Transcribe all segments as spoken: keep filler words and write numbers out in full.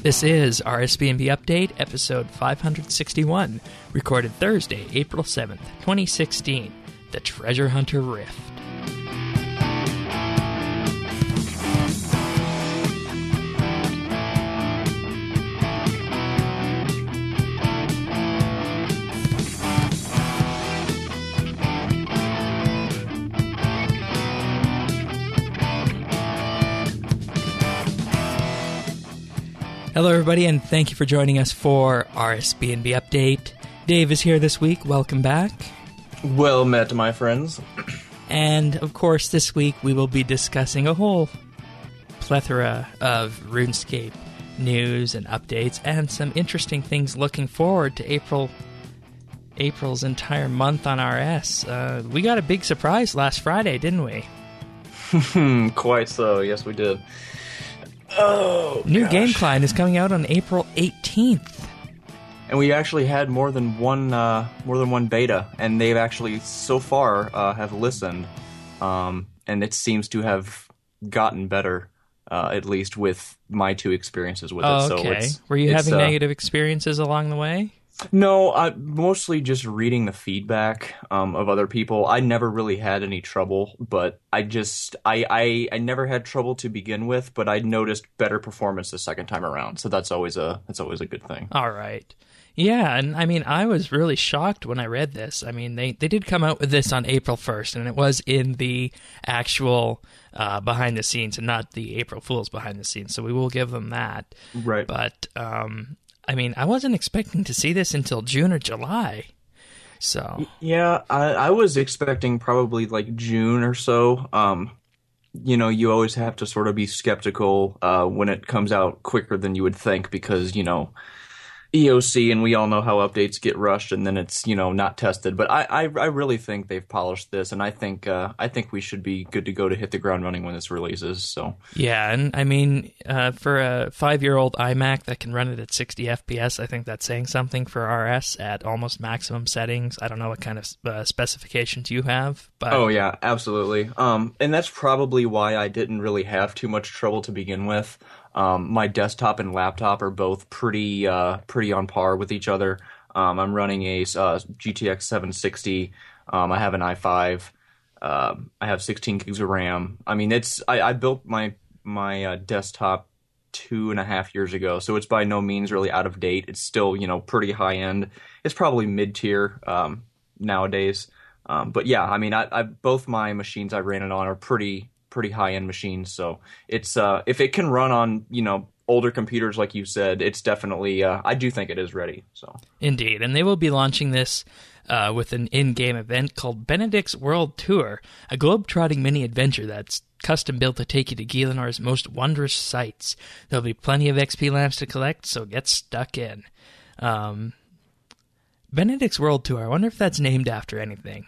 This is R S B N B Update, episode five hundred sixty-one, recorded Thursday, April seventh, twenty sixteen, The Treasure Hunter Rift. Hello, everybody, and thank you for joining us for R S B N B Update. Dave is here this week. Welcome back. Well met, my friends. And, of course, this week we will be discussing a whole plethora of RuneScape news and updates and some interesting things looking forward to April, April's entire month on R S. Uh, we got a big surprise last Friday, didn't we? Quite so, yes we did. Oh, New gosh. game client is coming out on April eighteenth. And we actually had more than one, uh, more than one beta, and they've actually so far uh, have listened, um, and it seems to have gotten better, uh, at least with my two experiences with Oh, it. So okay. it's, Were you it's, having uh, negative experiences along the way? No, I, mostly just reading the feedback um, of other people. I never really had any trouble, but I just I, I I never had trouble to begin with. But I noticed better performance the second time around, so that's always a that's always a good thing. All right. Yeah, and I mean, I was really shocked when I read this. I mean, they, they did come out with this on April first, and it was in the actual uh, behind the scenes and not the April Fool's behind the scenes, so we will give them that. Right. But, um, I mean, I wasn't expecting to see this until June or July. So Yeah, I, I was expecting probably like June or so. Um, you know, you always have to sort of be skeptical uh, when it comes out quicker than you would think because, you know, E O C, and we all know how updates get rushed and then it's, you know, not tested. But I, I, I really think they've polished this, and I think uh, I think we should be good to go to hit the ground running when this releases. So yeah, and I mean, uh, for a five-year-old iMac that can run it at sixty F P S, I think that's saying something for R S at almost maximum settings. I don't know what kind of uh, specifications you have, but oh yeah, absolutely. Um, and that's probably why I didn't really have too much trouble to begin with. Um, my desktop and laptop are both pretty uh, pretty on par with each other. Um, I'm running a uh, G T X seven sixty. Um, I have an i five. Uh, I have sixteen gigs of RAM. I mean, it's I, I built my my uh, desktop two and a half years ago, so it's by no means really out of date. It's still, you know, pretty high end. It's probably mid tier um, nowadays. Um, but yeah, I mean, I, I both my machines I ran it on are pretty. pretty high-end machines, so it's uh if it can run on, you know, older computers like you said, it's definitely uh I do think it is ready. So indeed, and they will be launching this uh with an in-game event called Benedict's World Tour, a globe-trotting mini adventure that's custom built to take you to Gielinor's most wondrous sights. There'll be plenty of X P lamps to collect, so get stuck in. um Benedict's World Tour, I wonder if that's named after anything.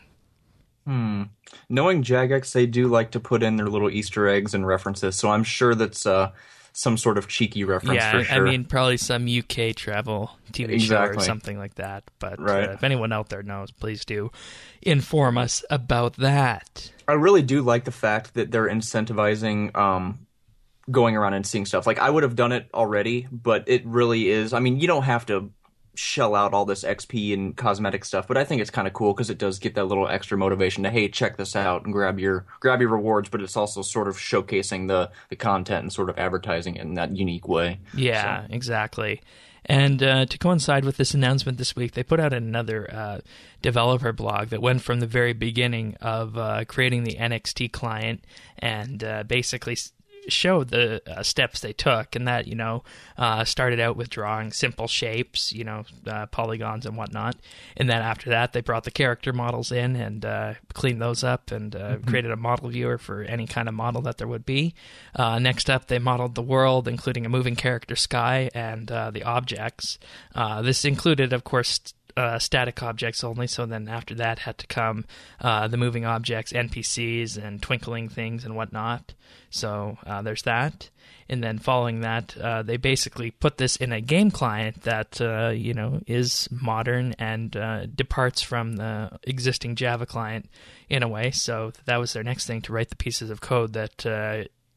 Hmm. Knowing Jagex, they do like to put in their little Easter eggs and references, so I'm sure that's uh, some sort of cheeky reference yeah, for sure. I mean, probably some U K travel T V Exactly. show or something like that. But Right. uh, if anyone out there knows, please do inform us about that. I really do like the fact that they're incentivizing um, going around and seeing stuff. Like, I would have done it already, but it really is... I mean, you don't have to shell out all this X P and cosmetic stuff, but I think it's kind of cool because it does get that little extra motivation to, hey, check this out and grab your grab your rewards, but it's also sort of showcasing the, the content and sort of advertising it in that unique way. Yeah, So. exactly. And uh, to coincide with this announcement this week, they put out another uh, developer blog that went from the very beginning of uh, creating the N X T client and uh, basically showed the uh, steps they took, and that, you know, uh, started out with drawing simple shapes, you know, uh, polygons and whatnot, and then after that they brought the character models in and uh, cleaned those up and uh, mm-hmm. created a model viewer for any kind of model that there would be. Uh, next up, they modeled the world, including a moving character sky and uh, the objects. Uh, this included, of course, Uh, static objects only, so then after that had to come uh, the moving objects, N P Cs, and twinkling things and whatnot. So uh, there's that. And then following that, uh, they basically put this in a game client that, uh, you know, is modern and uh, departs from the existing Java client in a way. So that was their next thing, to write the pieces of code that uh,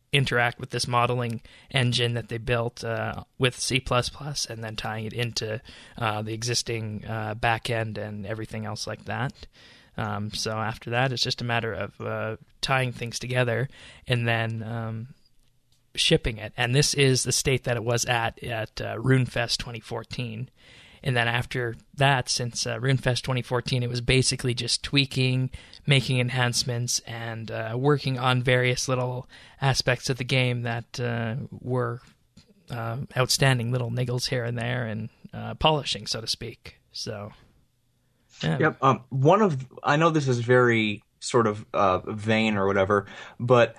interact with this modeling engine that they built uh, with C plus plus, and then tying it into uh, the existing uh, backend and everything else like that. Um, so after that, it's just a matter of uh, tying things together and then um, shipping it. And this is the state that it was at at uh, RuneFest twenty fourteen. And then after that, since uh, RuneFest twenty fourteen, it was basically just tweaking, making enhancements, and uh, working on various little aspects of the game that uh, were uh, outstanding little niggles here and there, and uh, polishing, so to speak. So... Yeah. Yep. Um, one of I know this is very sort of uh, vain or whatever, but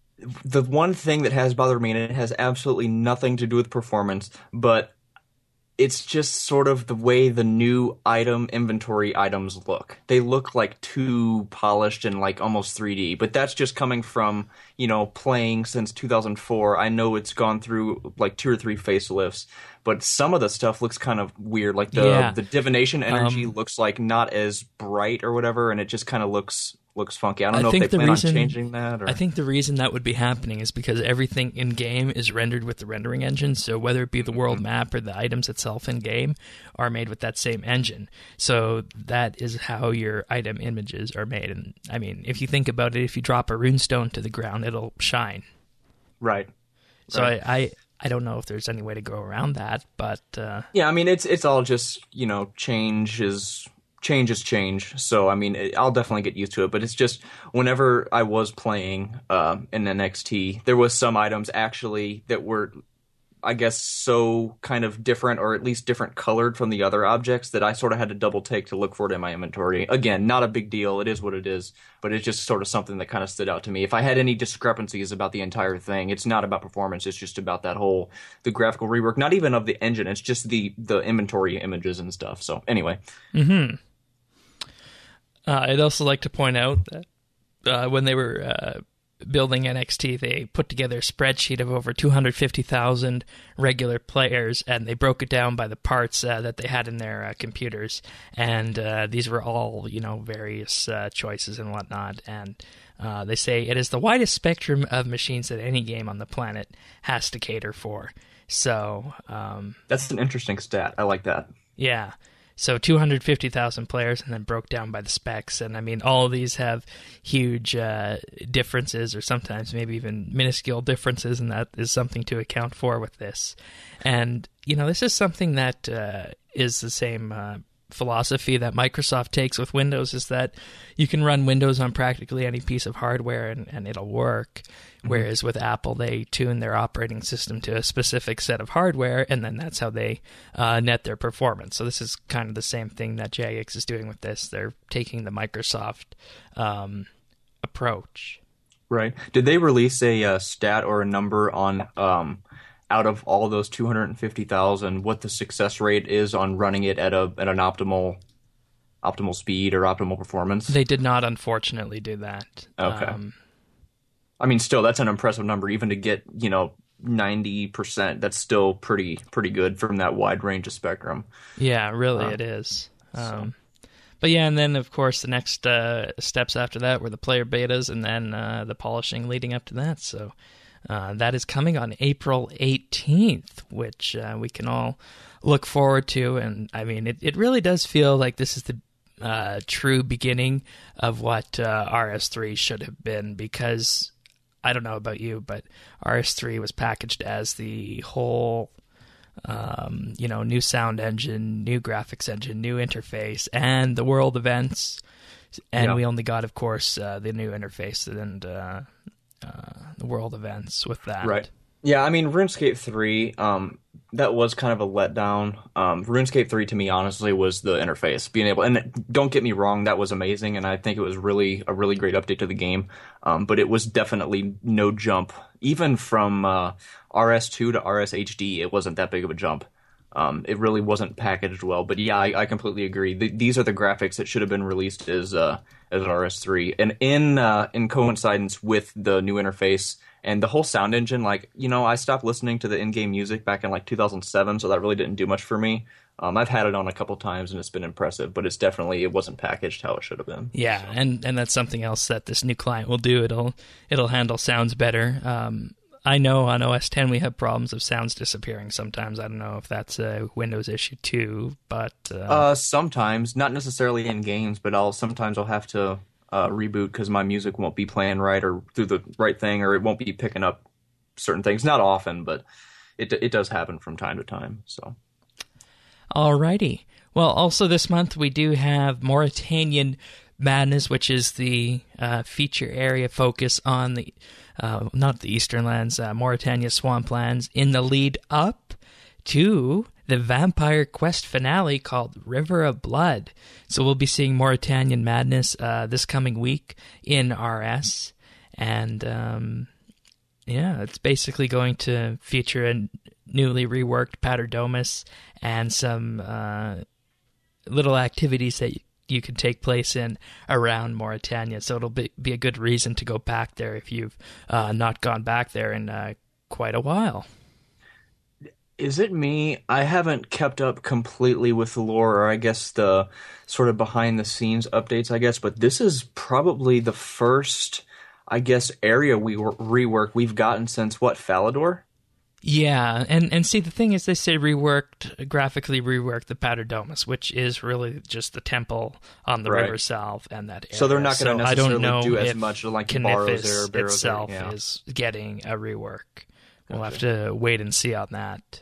the one thing that has bothered me, and it has absolutely nothing to do with performance, but it's just sort of the way the new item inventory items look. They look like too polished and like almost three D, but that's just coming from, you know, playing since two thousand four. I know it's gone through like two or three facelifts, but some of the stuff looks kind of weird. Like the yeah. the divination energy um, looks like not as bright or whatever, and it just kind of looks looks funky. I don't I know think if they the plan reason, on changing that. Or... I think the reason that would be happening is because everything in game is rendered with the rendering engine. So whether it be the world map or the items itself in game are made with that same engine. So that is how your item images are made. And I mean, if you think about it, if you drop a runestone to the ground, it'll shine. Right. So right. I, I I don't know if there's any way to go around that, but uh, yeah, I mean it's it's all just, you know, change is. Change is change, so I mean, it, I'll definitely get used to it. But it's just whenever I was playing uh, in N X T, there was some items actually that were, I guess, so kind of different, or at least different colored from the other objects, that I sort of had to double take to look for it in my inventory. Again, not a big deal. It is what it is, but it's just sort of something that kind of stood out to me. If I had any discrepancies about the entire thing, it's not about performance. It's just about that whole the graphical rework, not even of the engine. It's just the the inventory images and stuff. So anyway. Mm-hmm. Uh, I'd also like to point out that uh, when they were uh, building N X T, they put together a spreadsheet of over two hundred fifty thousand regular players, and they broke it down by the parts uh, that they had in their uh, computers. And uh, these were all, you know, various uh, choices and whatnot. And uh, they say it is the widest spectrum of machines that any game on the planet has to cater for. So um, that's an interesting stat. I like that. Yeah. So two hundred fifty thousand players, and then broke down by the specs. And I mean, all of these have huge uh, differences, or sometimes maybe even minuscule differences, and that is something to account for with this. And, you know, this is something that uh, is the same uh, philosophy that Microsoft takes with Windows, is that you can run Windows on practically any piece of hardware and, and it'll work. Mm-hmm. Whereas with Apple, they tune their operating system to a specific set of hardware, and then that's how they uh, net their performance. So this is kind of the same thing that Jagex is doing with this. They're taking the Microsoft um, approach. Right. Did they release a uh, stat or a number on, um, out of all those two hundred fifty thousand, what the success rate is on running it at a at an optimal optimal speed or optimal performance? They did not, unfortunately, do that. Okay. Um, I mean, still, that's an impressive number. Even to get, you know, ninety percent, that's still pretty pretty good from that wide range of spectrum. Yeah, really, uh, it is. Um, so. But yeah, and then, of course, the next uh, steps after that were the player betas, and then uh, the polishing leading up to that. So uh, that is coming on April eighteenth, which uh, we can all look forward to. And, I mean, it, it really does feel like this is the uh, true beginning of what uh, R S three should have been, because... I don't know about you, but R S three was packaged as the whole, um, you know, new sound engine, new graphics engine, new interface, and the world events. And yeah. we only got, of course, uh, the new interface and uh, uh, the world events with that. Right. Yeah, I mean, RuneScape three, um, that was kind of a letdown. Um, RuneScape three, to me, honestly, was the interface. Being able, and don't get me wrong, that was amazing, and I think it was really a really great update to the game. Um, but it was definitely no jump. Even from uh, R S two to R S H D, it wasn't that big of a jump. Um, it really wasn't packaged well. But yeah, I, I completely agree. The, these are the graphics that should have been released as uh, as R S three. And in uh, in coincidence with the new interface and the whole sound engine, like, you know, I stopped listening to the in-game music back in like two thousand seven, so that really didn't do much for me. Um, I've had it on a couple times and it's been impressive, but it's definitely, it wasn't packaged how it should have been. Yeah, so. and, and that's something else that this new client will do. It'll it'll handle sounds better. Um, I know on O S ten we have problems of sounds disappearing sometimes. I don't know if that's a Windows issue too, but uh, Uh, sometimes, not necessarily in games, but I'll sometimes I'll have to uh, reboot because my music won't be playing right or through the right thing, or it won't be picking up certain things. Not often, but it it does happen from time to time. So, alrighty. Well, also this month we do have Mauritanian Madness, which is the uh, feature area focus on the uh, not the Eastern Lands, uh, Mauritania Swamplands, in the lead up to the Vampire Quest finale called River of Blood. So we'll be seeing Mauritanian Madness uh, this coming week in R S, and um, yeah, it's basically going to feature a newly reworked Paterdomus and some uh, little activities that you can take place in around Mauritania. So it'll be, be a good reason to go back there if you've uh, not gone back there in uh, quite a while. is it me? I haven't kept up completely with the lore, or I guess the sort of behind the scenes updates, I guess, but this is probably the first, I guess, area we rework we've gotten since, what, Falador? Yeah, and, and see, the thing is, they say reworked, graphically reworked the Paterdomus, which is really just the temple on the Right. River Salve and that area. So they're not going to So I don't necessarily know do as if much like Caniphis Barrows or Barrows itself yeah. is getting a rework. We'll have Gotcha. to wait and see on that.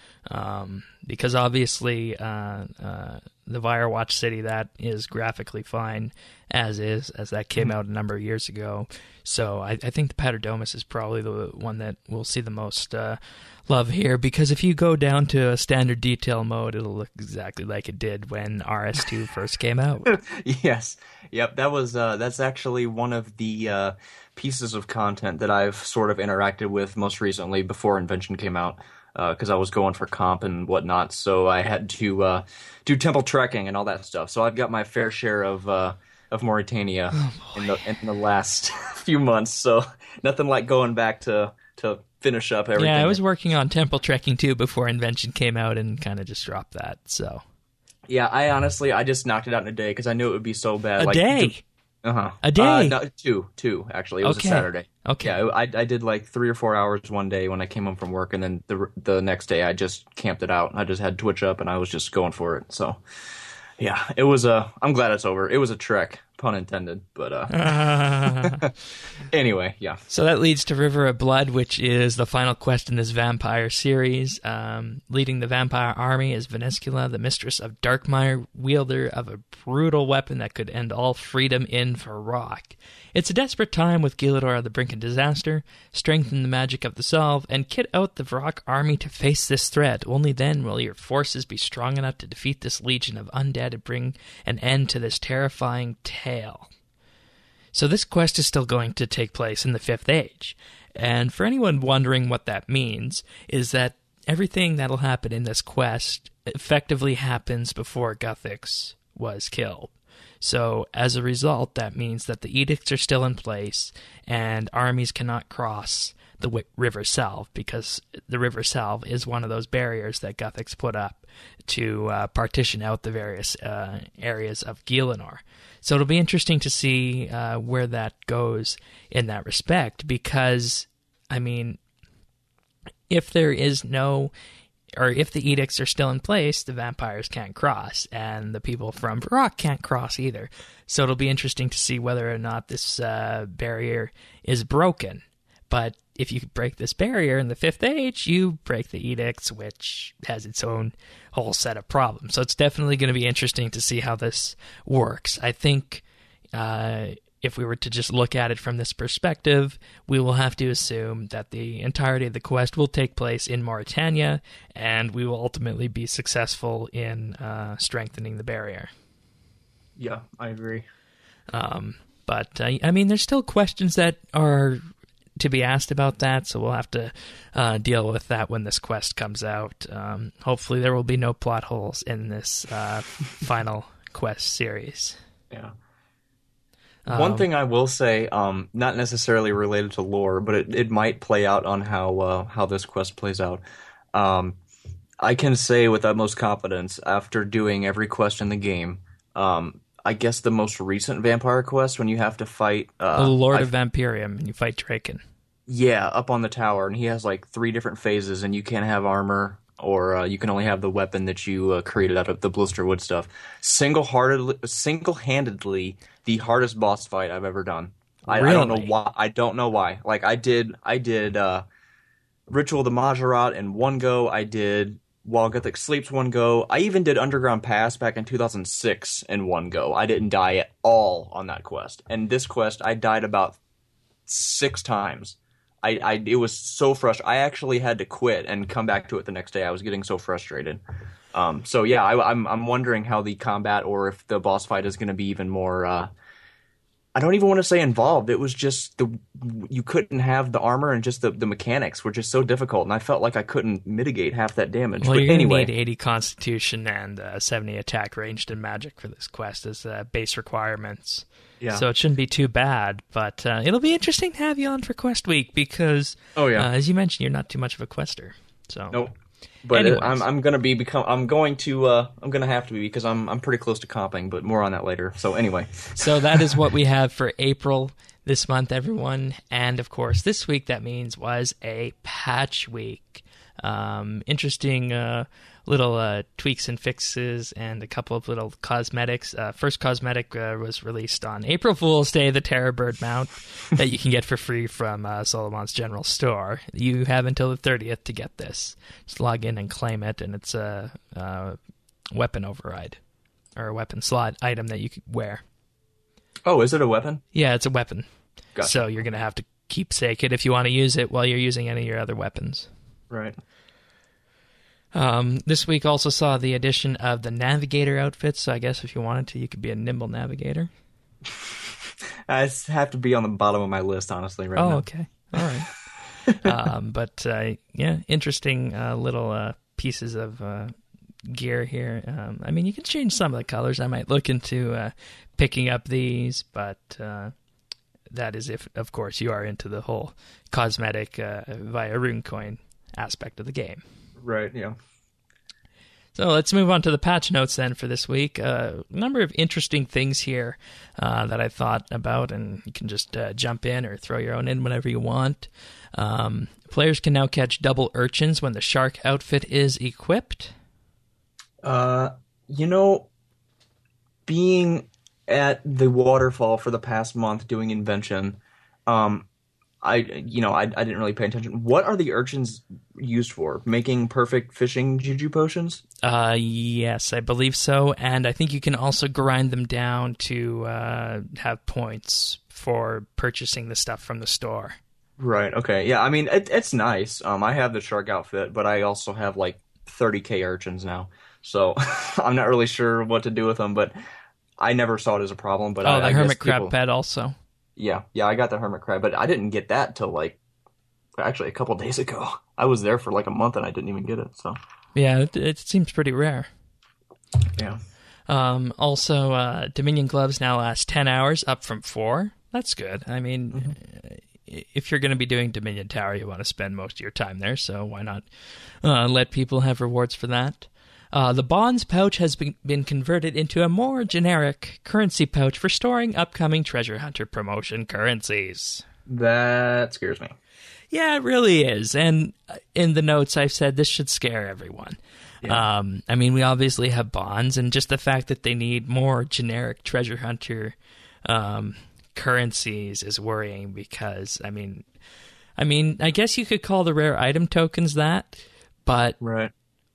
Um, because obviously, uh, uh, the Firewatch City, that is graphically fine as is, as that came out a number of years ago. So I, I think the Paterdomus is probably the one that we'll see the most uh, love here, because if you go down to a standard detail mode, it'll look exactly like it did when R S two first came out. Yes. Yep. That was uh, that's actually one of the uh, pieces of content that I've sort of interacted with most recently before Invention came out, because uh, I was going for comp and whatnot. So I had to uh, do temple trekking and all that stuff. So I've got my fair share of uh, of Mauritania Oh, in the in the last few months. So nothing like going back to to finish up everything. Yeah, I was working on temple trekking too before Invention came out, and kind of just dropped that. So Yeah, I honestly I just knocked it out in a day because I knew it would be so bad. a like, day. Uh huh. A day? Uh, no, two, two actually. It was Okay. a Saturday. Okay. Yeah, I I did like three or four hours one day when I came home from work, and then the the next day I just camped it out. I just had Twitch up, and I was just going for it. So, yeah, it was a. I'm glad it's over. It was a trek, pun intended. But uh, anyway, yeah. So that leads to River of Blood, which is the final quest in this vampire series. Um, leading the vampire army is Venescula, the mistress of Darkmire, wielder of a brutal weapon that could end all freedom in Varrock. It's a desperate time with Gilidor on the brink of disaster. Strengthen the magic of the Salve, and kit out the Varrock army to face this threat. Only then will your forces be strong enough to defeat this legion of undead and bring an end to this terrifying tale. So this quest is still going to take place in the Fifth Age. And for anyone wondering what that means, is that everything that'll happen in this quest effectively happens before Guthix was killed. So as a result, that means that the edicts are still in place, and armies cannot cross the w- River Salve, because the River Salve is one of those barriers that Guthix put up to uh, partition out the various uh, areas of Gielinor. So it'll be interesting to see uh, where that goes in that respect, because, I mean, if there is no, or if the edicts are still in place, the vampires can't cross, and the people from Varrock can't cross either. So it'll be interesting to see whether or not this uh, barrier is broken. But if you break this barrier in the Fifth Age, you break the edicts, which has its own whole set of problems. So it's definitely going to be interesting to see how this works. I think uh, if we were to just look at it from this perspective, we will have to assume that the entirety of the quest will take place in Mauritania, and we will ultimately be successful in uh, strengthening the barrier. Yeah, I agree. Um, but, uh, I mean, there's still questions that are to be asked about that, so we'll have to uh, deal with that when this quest comes out. Um, hopefully there will be no plot holes in this uh, final quest series. Yeah. Um, One thing I will say, um, not necessarily related to lore, but it, it might play out on how uh, how this quest plays out. Um, I can say with utmost confidence, after doing every quest in the game, um, I guess the most recent vampire quest, when you have to fight... Uh, the Lord I, of Vampirium, and you fight Draken. Yeah, up on the tower, and he has like three different phases, and you can't have armor, or uh, you can only have the weapon that you uh, created out of the Blisterwood stuff. Single-heartedly, single-handedly, the hardest boss fight I've ever done. I, I don't know Really? why. I don't know why. Like I did, I did uh, Ritual of the Majorat in one go. I did While Gothic Sleeps one go. I even did Underground Pass back in two thousand six in one go. I didn't die at all on that quest, and this quest I died about six times. I, I it was so frustrating. I actually had to quit and come back to it the next day. I was getting so frustrated. Um, so yeah, I, I'm I'm wondering how the combat or if the boss fight is going to be even more. Uh, I don't even want to say involved. It was just the you couldn't have the armor and just the, the mechanics were just so difficult, and I felt like I couldn't mitigate half that damage. Well, but you're anyway, going to need eighty Constitution and uh, seventy attack ranged and magic for this quest as uh, base requirements. yeah. So it shouldn't be too bad, but uh, it'll be interesting to have you on for Quest Week because, Oh, yeah. uh, as you mentioned, you're not too much of a quester. So Nope. But Anyways. it, I'm I'm gonna be become I'm going to uh I'm gonna have to be because I'm I'm pretty close to comping, but more on that later. So anyway, So that is what we have for April this month, everyone. And of course, this week that means was a patch week. Um, interesting uh, little uh, tweaks and fixes and a couple of little cosmetics. Uh, first cosmetic uh, was released on April Fool's Day, the Terror Bird mount that you can get for free from uh, Solomon's General Store. You have until the thirtieth to get this. Just log in and claim it, and it's a, a weapon override or a weapon slot item that you could wear. oh, is it a weapon? Yeah, it's a weapon. Gotcha. So you're going to have to keepsake it if you want to use it while you're using any of your other weapons. Right. Um, this week also saw the addition of the Navigator outfit, so I guess if you wanted to, you could be a nimble Navigator. I s- have to be on the bottom of my list, honestly, right Oh, now. okay. All right. um, but, uh, yeah, interesting uh, little uh, pieces of uh, gear here. Um, I mean, you can change some of the colors. I might look into uh, picking up these, but uh, that is if, of course, you are into the whole cosmetic uh, via RuneCoin aspect of the game. Right, yeah. So let's move on to the patch notes then for this week. A uh, number of interesting things here uh, that I thought about, and you can just uh, jump in or throw your own in whenever you want. Um, players can now catch double urchins when the shark outfit is equipped. Uh, you know, being at the waterfall for the past month doing invention, um, I you know I I didn't really pay attention. What are the urchins used for? Making perfect fishing juju potions? Uh, yes, I believe so, and I think you can also grind them down to uh, have points for purchasing the stuff from the store. Right. Okay. Yeah. I mean, it, it's nice. Um, I have the shark outfit, but I also have like thirty k urchins now, so I'm not really sure what to do with them. But I never saw it as a problem. But Oh, I, the I hermit guess crab people, bed also. Yeah, yeah. I got the hermit crab, but I didn't get that till like actually a couple days ago. I was there for like a month and I didn't even get it. So Yeah, it, it seems pretty rare. yeah. Um, also, uh, Dominion gloves now last ten hours, up from four. That's good. I mean, mm-hmm. if you're going to be doing Dominion Tower, you want to spend most of your time there, so why not uh, let people have rewards for that? Uh, the Bonds pouch has been, been converted into a more generic currency pouch for storing upcoming Treasure Hunter promotion currencies. That scares me. Yeah, it really is. And in the notes, I've said this should scare everyone. Yeah. Um, I mean, we obviously have bonds, and just the fact that they need more generic Treasure Hunter um, currencies is worrying because, I mean, I mean, I guess you could call the rare item tokens that, but right.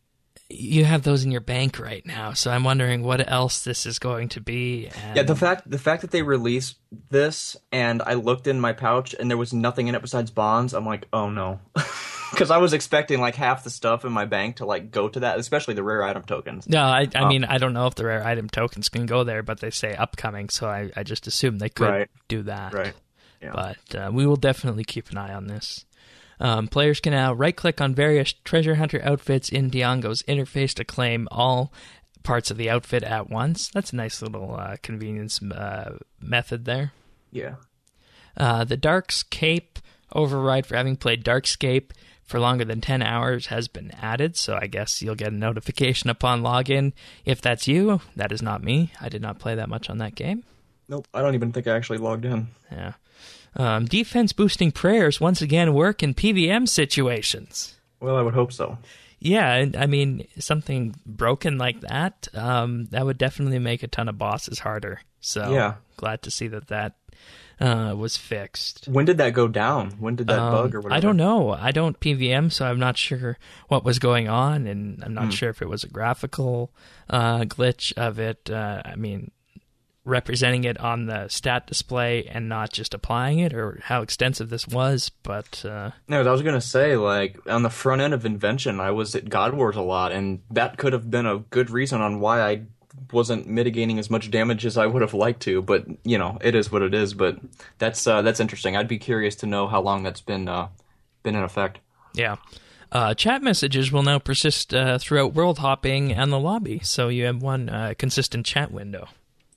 you have those in your bank right now, so I'm wondering what else this is going to be. And... Yeah, the fact the fact that they released this and I looked in my pouch and there was nothing in it besides bonds, I'm like, oh no. Because I was expecting like half the stuff in my bank to like go to that, especially the rare item tokens. No, I, I um, mean, I don't know if the rare item tokens can go there, but they say upcoming, so I, I just assume they could right. do that. Right. Yeah. But uh, we will definitely keep an eye on this. Um, players can now right-click on various Treasure Hunter outfits in Diongo's interface to claim all parts of the outfit at once. That's a nice little uh, convenience uh, method there. Yeah. Uh, the Dark's Cape override for having played Darkscape for longer than ten hours has been added, so I guess you'll get a notification upon login. If that's you, that is not me. I did not play that much on that game. Nope, I don't even think I actually logged in. Yeah. Um, defense boosting prayers once again work in P V M situations. Well, I would hope so. Yeah, and I mean, something broken like that, um, that would definitely make a ton of bosses harder. So yeah. glad to see that that uh, was fixed. When did that go down? When did that um, bug or whatever? I don't know. I don't P V M, so I'm not sure what was going on, and I'm not Hmm. sure if it was a graphical uh, glitch of it. Uh, I mean, representing it on the stat display and not just applying it, or how extensive this was, but... Uh, No, I was going to say, like, on the front end of Invention, I was at God Wars a lot, and that could have been a good reason on why I wasn't mitigating as much damage as I would have liked to, but, you know, it is what it is, but that's uh, that's interesting. I'd be curious to know how long that's been, uh, been in effect. Yeah. Uh, chat messages will now persist uh, throughout world hopping and the lobby, so you have one uh, consistent chat window.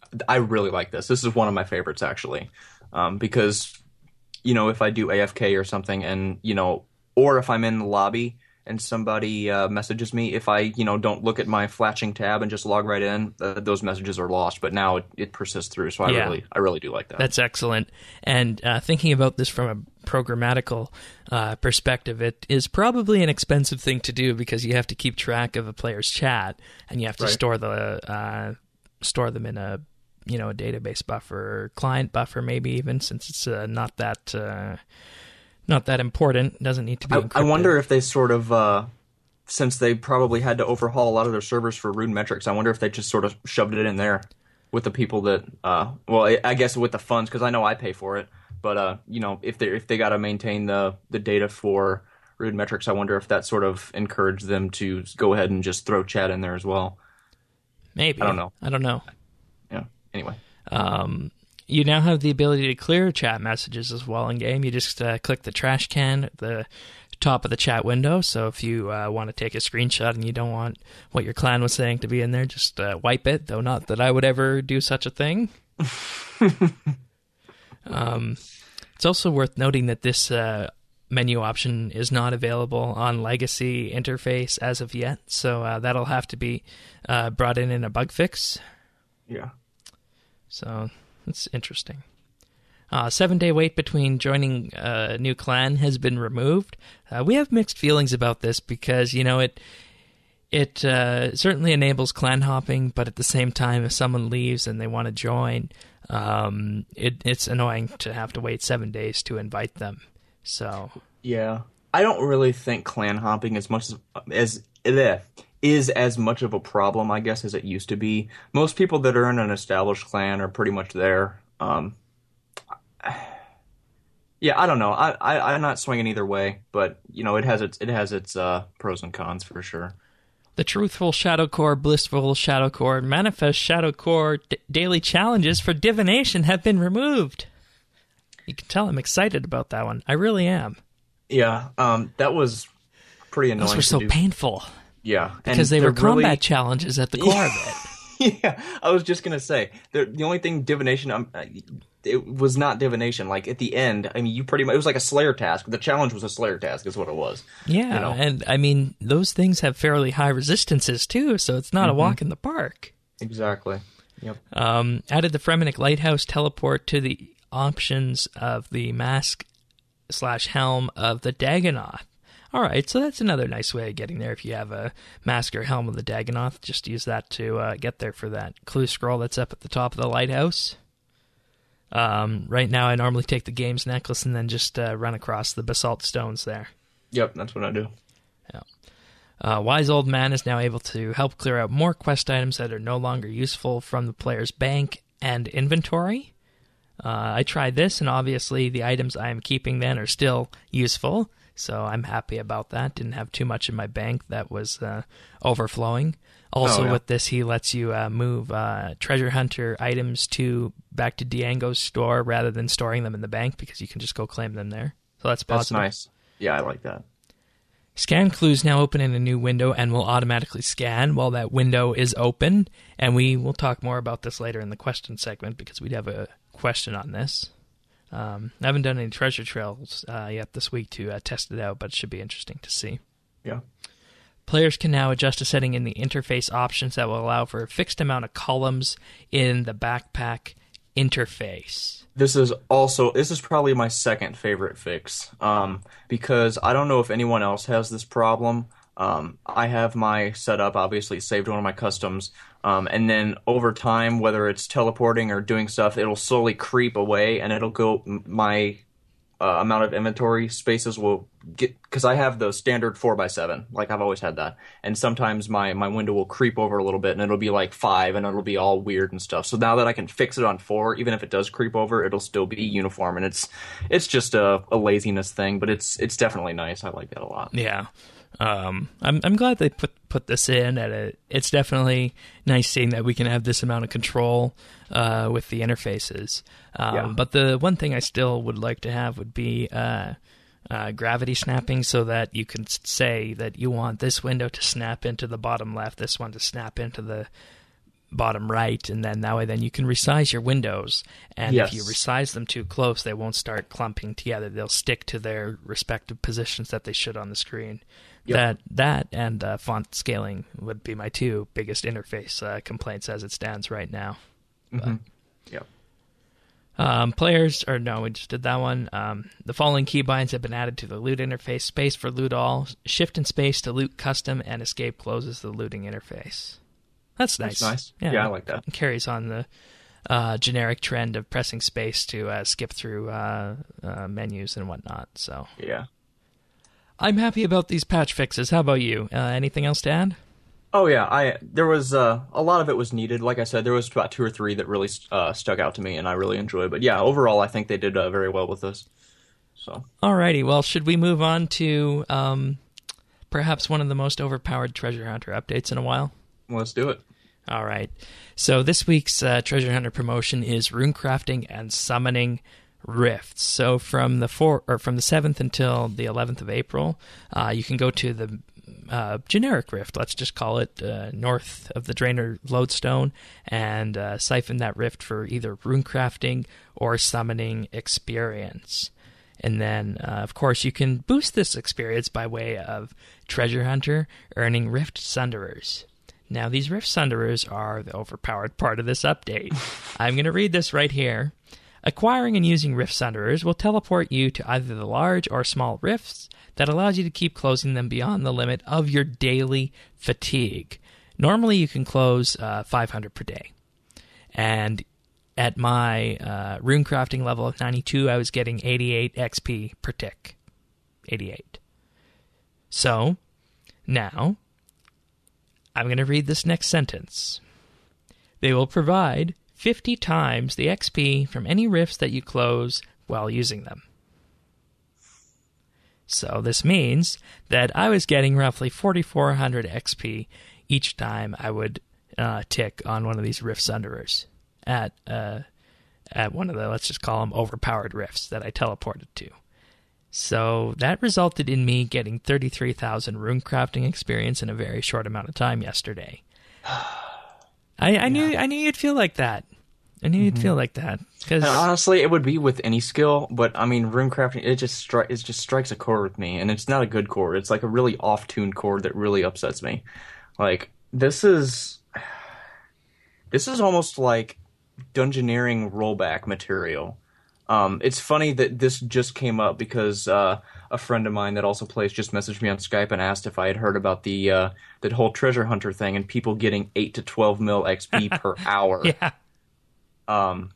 I really like this. This is one of my favorites, actually, um, because, you know, if I do A F K or something and, you know, or if I'm in the lobby and somebody uh, messages me, if I, you know, don't look at my flashing tab and just log right in, uh, those messages are lost. But now it, it persists through, so I Yeah. really, I really do like that. That's excellent. And uh, thinking about this from a programmatical uh, perspective, it is probably an expensive thing to do because you have to keep track of a player's chat and you have to Right. store the uh, store them in a you know a database buffer, client buffer, maybe even, since it's uh, not that uh, not that important. It doesn't need to be I, encrypted. I wonder if they sort of, uh, since they probably had to overhaul a lot of their servers for Rune Metrics, I wonder if they just sort of shoved it in there with the people that, uh, well, I, I guess with the funds, because I know I pay for it. But uh, you know, if they if they got to maintain the the data for Rune Metrics, I wonder if that sort of encouraged them to go ahead and just throw chat in there as well. Maybe. I don't know. I don't know. Yeah. Anyway. Um, you now have the ability to clear chat messages as well in game. You just uh, click the trash can at the top of the chat window. So if you uh, want to take a screenshot and you don't want what your clan was saying to be in there, just uh, wipe it. Though not that I would ever do such a thing. um, it's also worth noting that this uh, menu option is not available on Legacy interface as of yet. So uh, that'll have to be uh, brought in in a bug fix. Yeah. So it's interesting. Uh, seven-day wait between joining a new clan has been removed. Uh, we have mixed feelings about this because, you know, it it uh, certainly enables clan hopping, but at the same time, if someone leaves and they want to join, um, it, it's annoying to have to wait seven days to invite them. So Yeah. I don't really think clan hopping as much as as bleh, is as much of a problem, I guess, as it used to be. Most people that are in an established clan are pretty much there. Um, yeah, I don't know. I, I I'm not swinging either way, but you know, it has its it has its uh, pros and cons for sure. the Truthful Shadow Core, Blissful Shadow Core, and Manifest Shadow Core d- daily challenges for divination have been removed. You can tell I'm excited about that one. I really am. Yeah, um, that was pretty annoying. Those were to so do. painful. Yeah, Because and they were they're really- combat challenges at the core of it. Yeah, I was just gonna say the the only thing divination, um, it was not divination. Like at the end, I mean, you pretty much it was like a Slayer task. The challenge was a Slayer task, is what it was. Yeah, you know? and I mean, those things have fairly high resistances too, so it's not Mm-hmm. a walk in the park. Exactly. Yep. Um, added the Fremenic Lighthouse teleport to the options of the mask slash helm of the Dagonoth. All right, so that's another nice way of getting there. If you have a mask or helm of the Dagonoth, just use that to uh, get there for that clue scroll that's up at the top of the lighthouse. Um, right now, I normally take the game's necklace and then just uh, run across the basalt stones there. Yep, that's what I do. Uh, Wise Old Man is now able to help clear out more quest items that are no longer useful from the player's bank and inventory. Uh, I tried this, and obviously the items I am keeping then are still useful, so I'm happy about that. Didn't have too much in my bank that was uh, overflowing. Also, Oh, yeah. with this, he lets you uh, move uh, treasure hunter items to back to Diango's store rather than storing them in the bank, because you can just go claim them there. So that's That's positive. nice. Yeah, I like that. Scan clues now open in a new window and will automatically scan while that window is open. And we will talk more about this later in the question segment because we'd have a question on this. Um, I haven't done any treasure trails uh, yet this week to uh, test it out, but it should be interesting to see. Yeah. Players can now adjust a setting in the interface options that will allow for a fixed amount of columns in the backpack interface. This is also this is probably my second favorite fix, um, because I don't know if anyone else has this problem. Um, I have my setup obviously saved one of my customs, um, and then over time, whether it's teleporting or doing stuff, it'll slowly creep away, and it'll go my uh, amount of inventory spaces will get, because I have the standard four by seven, like I've always had that, and sometimes my my window will creep over a little bit, and it'll be like five, and it'll be all weird and stuff. So now that I can fix it on four, even if it does creep over, it'll still be uniform, and it's it's just a, a laziness thing, but it's it's definitely nice. I like that a lot. Yeah. Um, I'm I'm glad they put put this in. At a, it's definitely nice seeing that we can have this amount of control uh, with the interfaces. Um, Yeah. But the one thing I still would like to have would be uh, uh, gravity snapping, so that you can s- say that you want this window to snap into the bottom left, this one to snap into the bottom right, and then that way then you can resize your windows. And Yes. if you resize them too close, they won't start clumping together. They'll stick to their respective positions that they should on the screen. Yep. That that and uh, font scaling would be my two biggest interface uh, complaints as it stands right now. Mm-hmm. Yep. Um, players, or no, we just did that one. Um, the following keybinds have been added to the loot interface: space for loot all, shift and space to loot custom, and escape closes the looting interface. That's nice. That's nice. Yeah, I like that. It carries on the uh, generic trend of pressing space to uh, skip through uh, uh, menus and whatnot. So Yeah. I'm happy about these patch fixes. How about you? Uh, anything else to add? Oh yeah, I there was uh, a lot of it was needed. Like I said, there was about two or three that really uh, stuck out to me, and I really enjoyed. But yeah, overall, I think they did uh, very well with this. So Alrighty, well, should we move on to um, perhaps one of the most overpowered Treasure Hunter updates in a while? let's do it. All right. So this week's uh, Treasure Hunter promotion is rune crafting and summoning rifts. So from the four or from the seventh until the eleventh of April, uh, you can go to the uh, generic rift. Let's just call it uh, north of the Draenor Lodestone, and uh, siphon that rift for either rune crafting or summoning experience. And then, uh, of course, you can boost this experience by way of Treasure Hunter earning Rift Sunderers. Now, these Rift Sunderers are the overpowered part of this update. I'm going to read this right here. Acquiring and using Rift Sunderers will teleport you to either the large or small rifts that allows you to keep closing them beyond the limit of your daily fatigue. Normally, you can close uh, five hundred per day. And at my uh, rune crafting level of ninety-two, I was getting eighty-eight X P per tick. eighty-eight. So, now, I'm going to read this next sentence. They will provide fifty times the X P from any rifts that you close while using them. So this means that I was getting roughly forty-four hundred X P each time I would uh, tick on one of these Rift Sunderers at uh, at one of the, let's just call them overpowered rifts that I teleported to. So that resulted in me getting thirty-three thousand rune crafting experience in a very short amount of time yesterday. I, I yeah. knew I knew you'd feel like that. I knew mm-hmm. you'd feel like that. Cause... honestly, it would be with any skill, but I mean, rune crafting, it just, stri- it just strikes a chord with me, and it's not a good chord. It's like a really off-tuned chord that really upsets me. Like, this is... This is almost like dungeoneering rollback material. Um, it's funny that this just came up because uh, a friend of mine that also plays just messaged me on Skype and asked if I had heard about the uh, that whole treasure hunter thing and people getting eight to twelve mil X P per hour. Yeah. Um.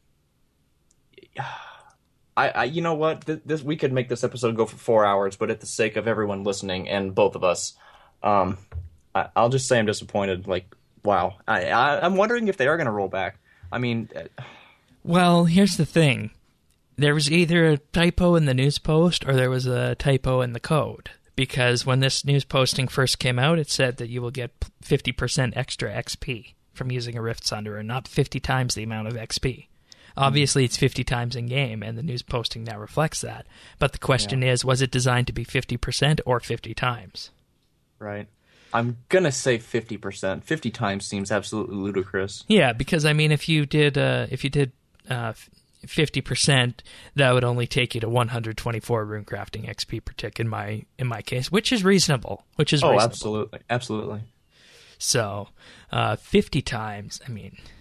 I, I you know what this, this we could make this episode go for four hours, but at the sake of everyone listening and both of us, um, I, I'll just say I'm disappointed. Like, wow, I, I I'm wondering if they are going to roll back. I mean, well, here's the thing. There was either a typo in the news post or there was a typo in the code. Because when this news posting first came out, it said that you will get fifty percent extra X P from using a Rift Sunderer, not fifty times the amount of X P. Obviously, it's fifty times in-game, and the news posting now reflects that. But the question yeah. is, was it designed to be fifty percent or fifty times? Right. I'm going to say fifty percent. fifty times seems absolutely ludicrous. Yeah, because, I mean, if you did... Uh, if you did uh, fifty percent, that would only take you to one hundred twenty-four rune crafting X P per tick in my in my case, which is reasonable. Which is oh, reasonable. absolutely, absolutely. So, uh, fifty times. I mean,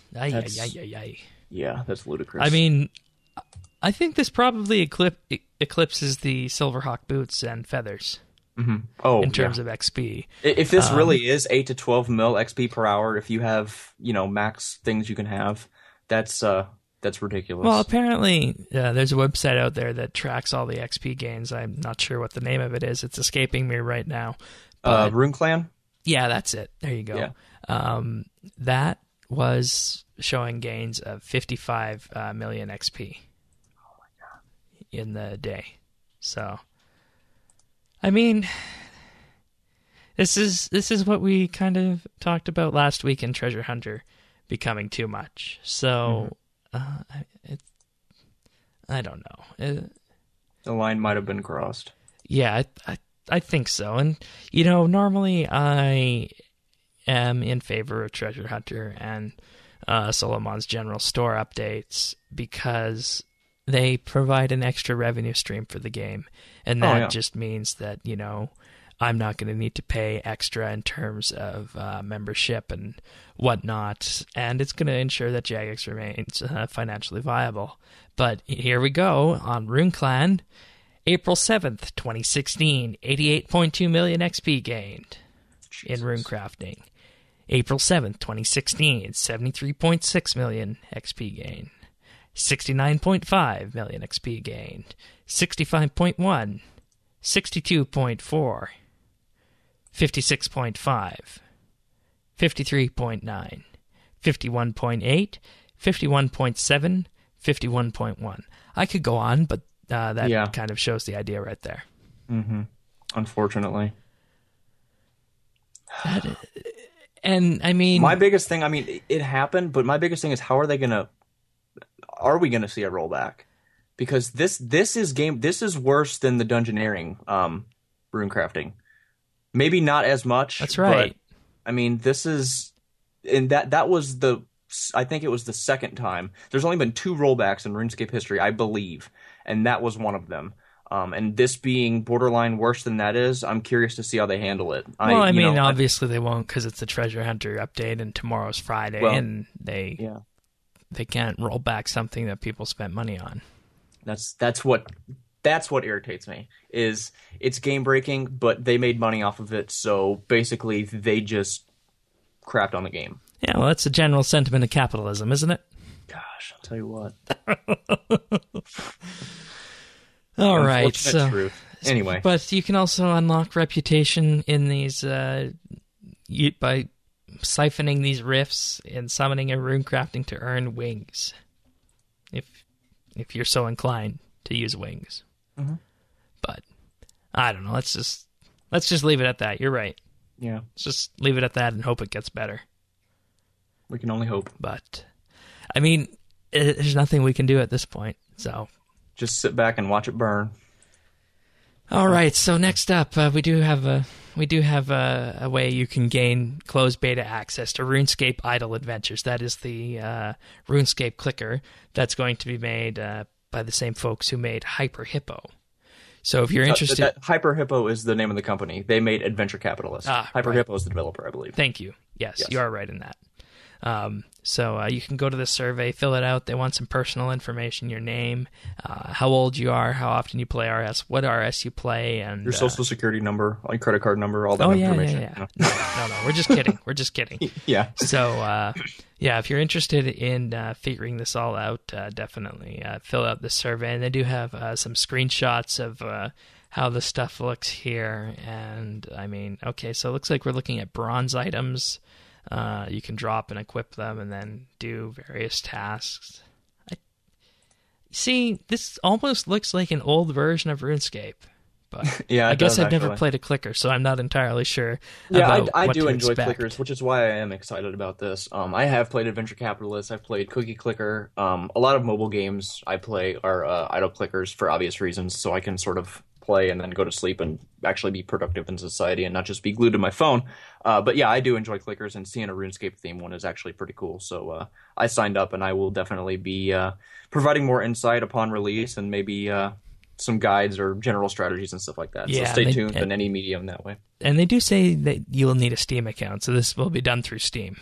Ay, That's, ay, ay, ay, ay. Yeah, that's ludicrous. I mean, I think this probably eclip- eclipses the Silverhawk boots and feathers. Mm-hmm. Oh, in terms yeah. of X P. If this um, really is eight to twelve mil X P per hour, if you have, you know, max things you can have, that's uh, that's ridiculous. Well, apparently uh, there's a website out there that tracks all the X P gains. I'm not sure what the name of it is. It's escaping me right now. But, uh, Rune Clan? Yeah, that's it. There you go. Yeah. Um, that was showing gains of fifty-five uh, million X P Oh my God. in the day. So, I mean, this is this is what we kind of talked about last week in Treasure Hunter becoming too much. So, mm-hmm. uh, it, I don't know. It, the line might have been crossed. Yeah, I, I I think so. And you know, normally I am in favor of Treasure Hunter and uh, Solomon's General Store updates because they provide an extra revenue stream for the game. And that oh, yeah. just means that, you know, I'm not going to need to pay extra in terms of uh, membership and whatnot. And it's going to ensure that Jagex remains uh, financially viable. But here we go on RuneClan. April seventh, twenty sixteen, eighty-eight point two million X P gained Jesus. in runecrafting. April seventh, twenty sixteen, seventy-three point six million X P gained. sixty-nine point five million X P gained. sixty-five point one, sixty-two point four, fifty-six point five, fifty-three point nine, fifty-one point eight, fifty-one point seven, fifty-one point one. I could go on, but uh, that yeah. kind of shows the idea right there. Mm-hmm. Unfortunately. That, and, I mean... My biggest thing, I mean, it happened, but my biggest thing is how are they going to... Are we going to see a rollback? Because this this is game this is worse than the dungeoneering um, runecrafting. Maybe not as much. That's right. But, I mean, this is... And that that was the... I think it was the second time. There's only been two rollbacks in RuneScape history, I believe. And that was one of them. Um, and this being borderline worse than that is, I'm curious to see how they handle it. Well, I, I mean, know, obviously I, they won't because it's the Treasure Hunter update and tomorrow's Friday, well, and they yeah. they can't roll back something that people spent money on. That's that's what that's what irritates me. Is it's game breaking, but they made money off of it, so basically they just crapped on the game. Yeah, well, that's the general sentiment of capitalism, isn't it? Gosh, I'll tell you what. All right, so truth. Anyway, but you can also unlock reputation in these uh, you, by siphoning these rifts and summoning a runecrafting to earn wings, if if you're so inclined to use wings. Mm-hmm. But I don't know. Let's just let's just leave it at that. You're right. Yeah, let's just leave it at that and hope it gets better. We can only hope. But I mean, it, there's nothing we can do at this point. So. Just sit back and watch it burn. All right. So next up, uh, we do have a we do have a, a way you can gain closed beta access to RuneScape Idle Adventures. That is the uh, RuneScape clicker that's going to be made uh, by the same folks who made Hyper Hippo. So if you're interested, uh, Hyper Hippo is the name of the company. They made Adventure Capitalist. Ah, Hyper right. Hippo is the developer, I believe. Thank you. Yes, yes. you are right in that. Um, so uh, you can go to the survey, fill it out. They want some personal information, your name, uh, how old you are, how often you play R S, what R S you play, and your social uh, security number, like credit card number, all that oh, yeah, information. yeah, yeah. You know? No, no, no, we're just kidding. We're just kidding. Yeah. So, uh, yeah, if you're interested in uh, figuring this all out, uh, definitely uh, fill out the survey. And they do have uh, some screenshots of uh, how the stuff looks here. And, I mean, okay, so it looks like we're looking at bronze items. Uh, you can drop and equip them and then do various tasks. I, see, this almost looks like an old version of RuneScape. But yeah, I guess does, I've never actually. played a clicker, so I'm not entirely sure. Yeah, about I, I what do to enjoy expect. clickers, which is why I am excited about this. Um, I have played Adventure Capitalist. I've played Cookie Clicker. Um, a lot of mobile games I play are uh, idle clickers for obvious reasons, so I can sort of play and then go to sleep and actually be productive in society and not just be glued to my phone. Uh, but yeah, I do enjoy clickers, and seeing a RuneScape theme one is actually pretty cool. So uh, I signed up, and I will definitely be uh, providing more insight upon release and maybe uh, some guides or general strategies and stuff like that. Yeah, so stay they, tuned and, in any medium that way. And they do say that you will need a Steam account, so this will be done through Steam.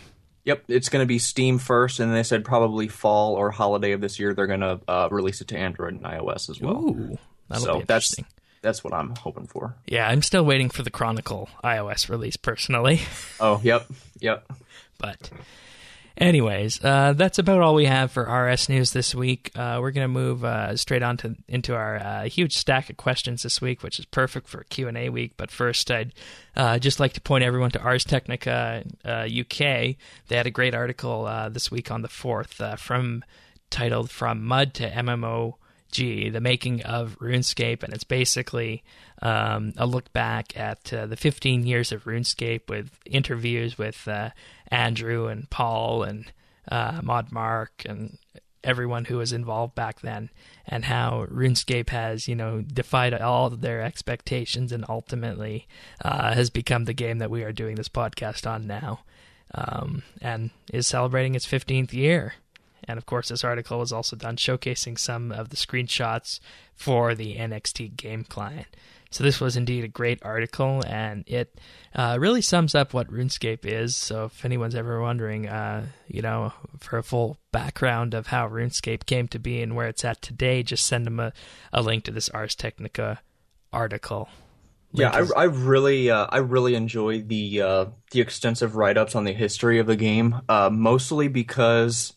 Yep, it's going to be Steam first, and they said probably fall or holiday of this year they're going to uh, release it to Android and iOS as well. Ooh, that'll so be interesting. That's, that's what I'm hoping for. Yeah, I'm still waiting for the Chronicle iOS release, personally. Oh, yep, yep. But anyways, uh, that's about all we have for R S News this week. Uh, we're going to move uh, straight on to into our uh, huge stack of questions this week, which is perfect for Q and A week. But first, I'd uh, just like to point everyone to Ars Technica uh, U K. They had a great article uh, this week on the fourth uh, from titled From Mud to M M O G, the making of RuneScape, and it's basically um, a look back at uh, the fifteen years of RuneScape with interviews with uh, Andrew and Paul and uh, Mod Mark and everyone who was involved back then, and how RuneScape has, you know, defied all of their expectations and ultimately uh, has become the game that we are doing this podcast on now, um, and is celebrating its fifteenth year. And, of course, this article was also done showcasing some of the screenshots for the N X T game client. So this was indeed a great article, and it uh, really sums up what RuneScape is. So if anyone's ever wondering, uh, you know, for a full background of how RuneScape came to be and where it's at today, just send them a, a link to this Ars Technica article. Link yeah, is- I, I really, uh, I really enjoy the uh, the extensive write-ups on the history of the game, uh, mostly because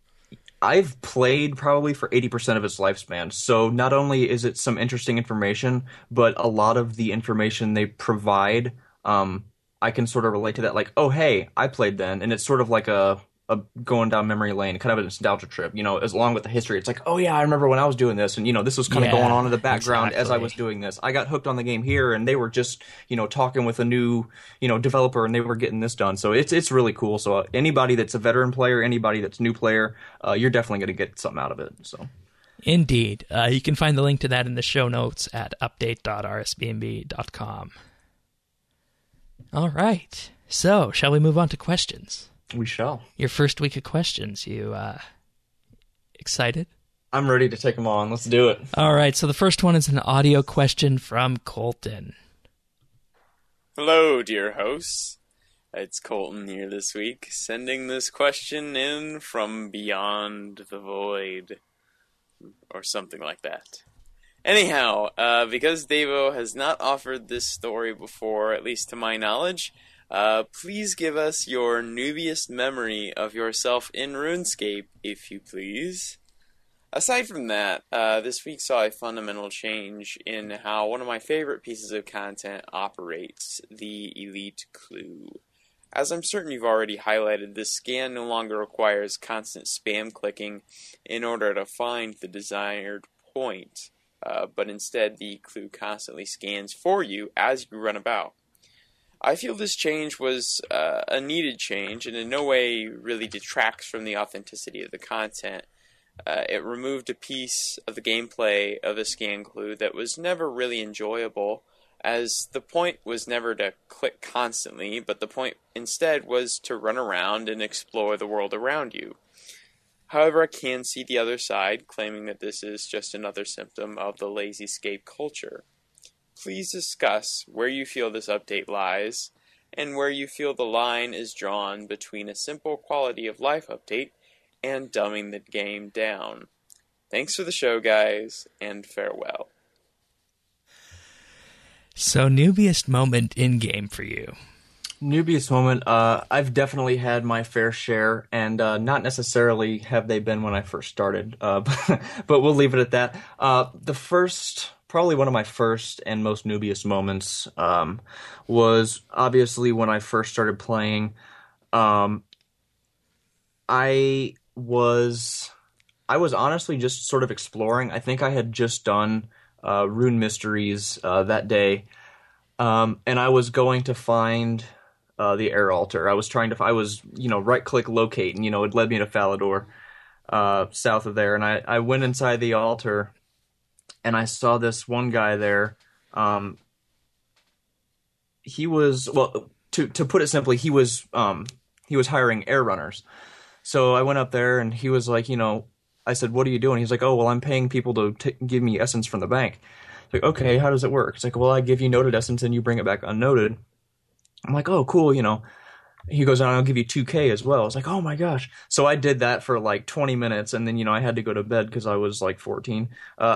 I've played probably for eighty percent of its lifespan, so not only is it some interesting information, but a lot of the information they provide, um, I can sort of relate to that, like, oh, hey, I played then, and it's sort of like a, a going down memory lane, kind of a nostalgia trip, you know, as along with the history. It's like, oh, yeah, I remember when I was doing this, and, you know, this was kind of yeah, going on in the background exactly. as I was doing this. I got hooked on the game here, and they were just, you know, talking with a new, you know, developer, and they were getting this done. So it's it's really cool. So uh, anybody that's a veteran player, anybody that's a new player, uh, you're definitely going to get something out of it. So. Indeed. Uh, you can find the link to that in the show notes at update dot r s b n b dot com. All right. So, shall we move on to questions? We shall. Your first week of questions. You uh, excited? I'm ready to take them on. Let's do it. All right. So the first one is an audio question from Colton. Hello, dear hosts. It's Colton here this week, sending this question in from beyond the void, or something like that. Anyhow, uh, because Devo has not offered this story before, at least to my knowledge, uh, please give us your newbiest memory of yourself in RuneScape, if you please. Aside from that, uh, this week saw a fundamental change in how one of my favorite pieces of content operates, the Elite Clue. As I'm certain you've already highlighted, this scan no longer requires constant spam clicking in order to find the desired point, uh, but instead the clue constantly scans for you as you run about. I feel this change was uh, a needed change and in no way really detracts from the authenticity of the content. Uh, it removed a piece of the gameplay of a scan clue that was never really enjoyable, as the point was never to click constantly, but the point instead was to run around and explore the world around you. However, I can see the other side, claiming that this is just another symptom of the lazy-scape culture. Please discuss where you feel this update lies, and where you feel the line is drawn between a simple quality of life update and dumbing the game down. Thanks for the show, guys, and farewell. So, newbiest moment in-game for you? Newbiest moment, uh, I've definitely had my fair share, and uh, not necessarily have they been when I first started, uh, but we'll leave it at that. Uh, the first, probably one of my first and most newbiest moments um, was obviously when I first started playing. Um, I was, I was honestly just sort of exploring. I think I had just done Uh, Rune Mysteries uh, that day, um, and I was going to find uh, the air altar. I was trying to, I was, you know, right-click locate, and, you know, it led me to Falador, uh, south of there, and I, I went inside the altar, and I saw this one guy there. Um, he was, well, to to put it simply, he was um, he was hiring air runners. So I went up there, and he was like, you know, I said, what are you doing? He's like, oh, well, I'm paying people to t- give me essence from the bank. It's like, okay, how does it work? It's like, well, I give you noted essence and you bring it back unnoted. I'm like, oh, cool, you know. he goes, I'll give you two K as well. I was like, oh my gosh. So I did that for like twenty minutes, and then, you know, I had to go to bed because I was like fourteen. Uh,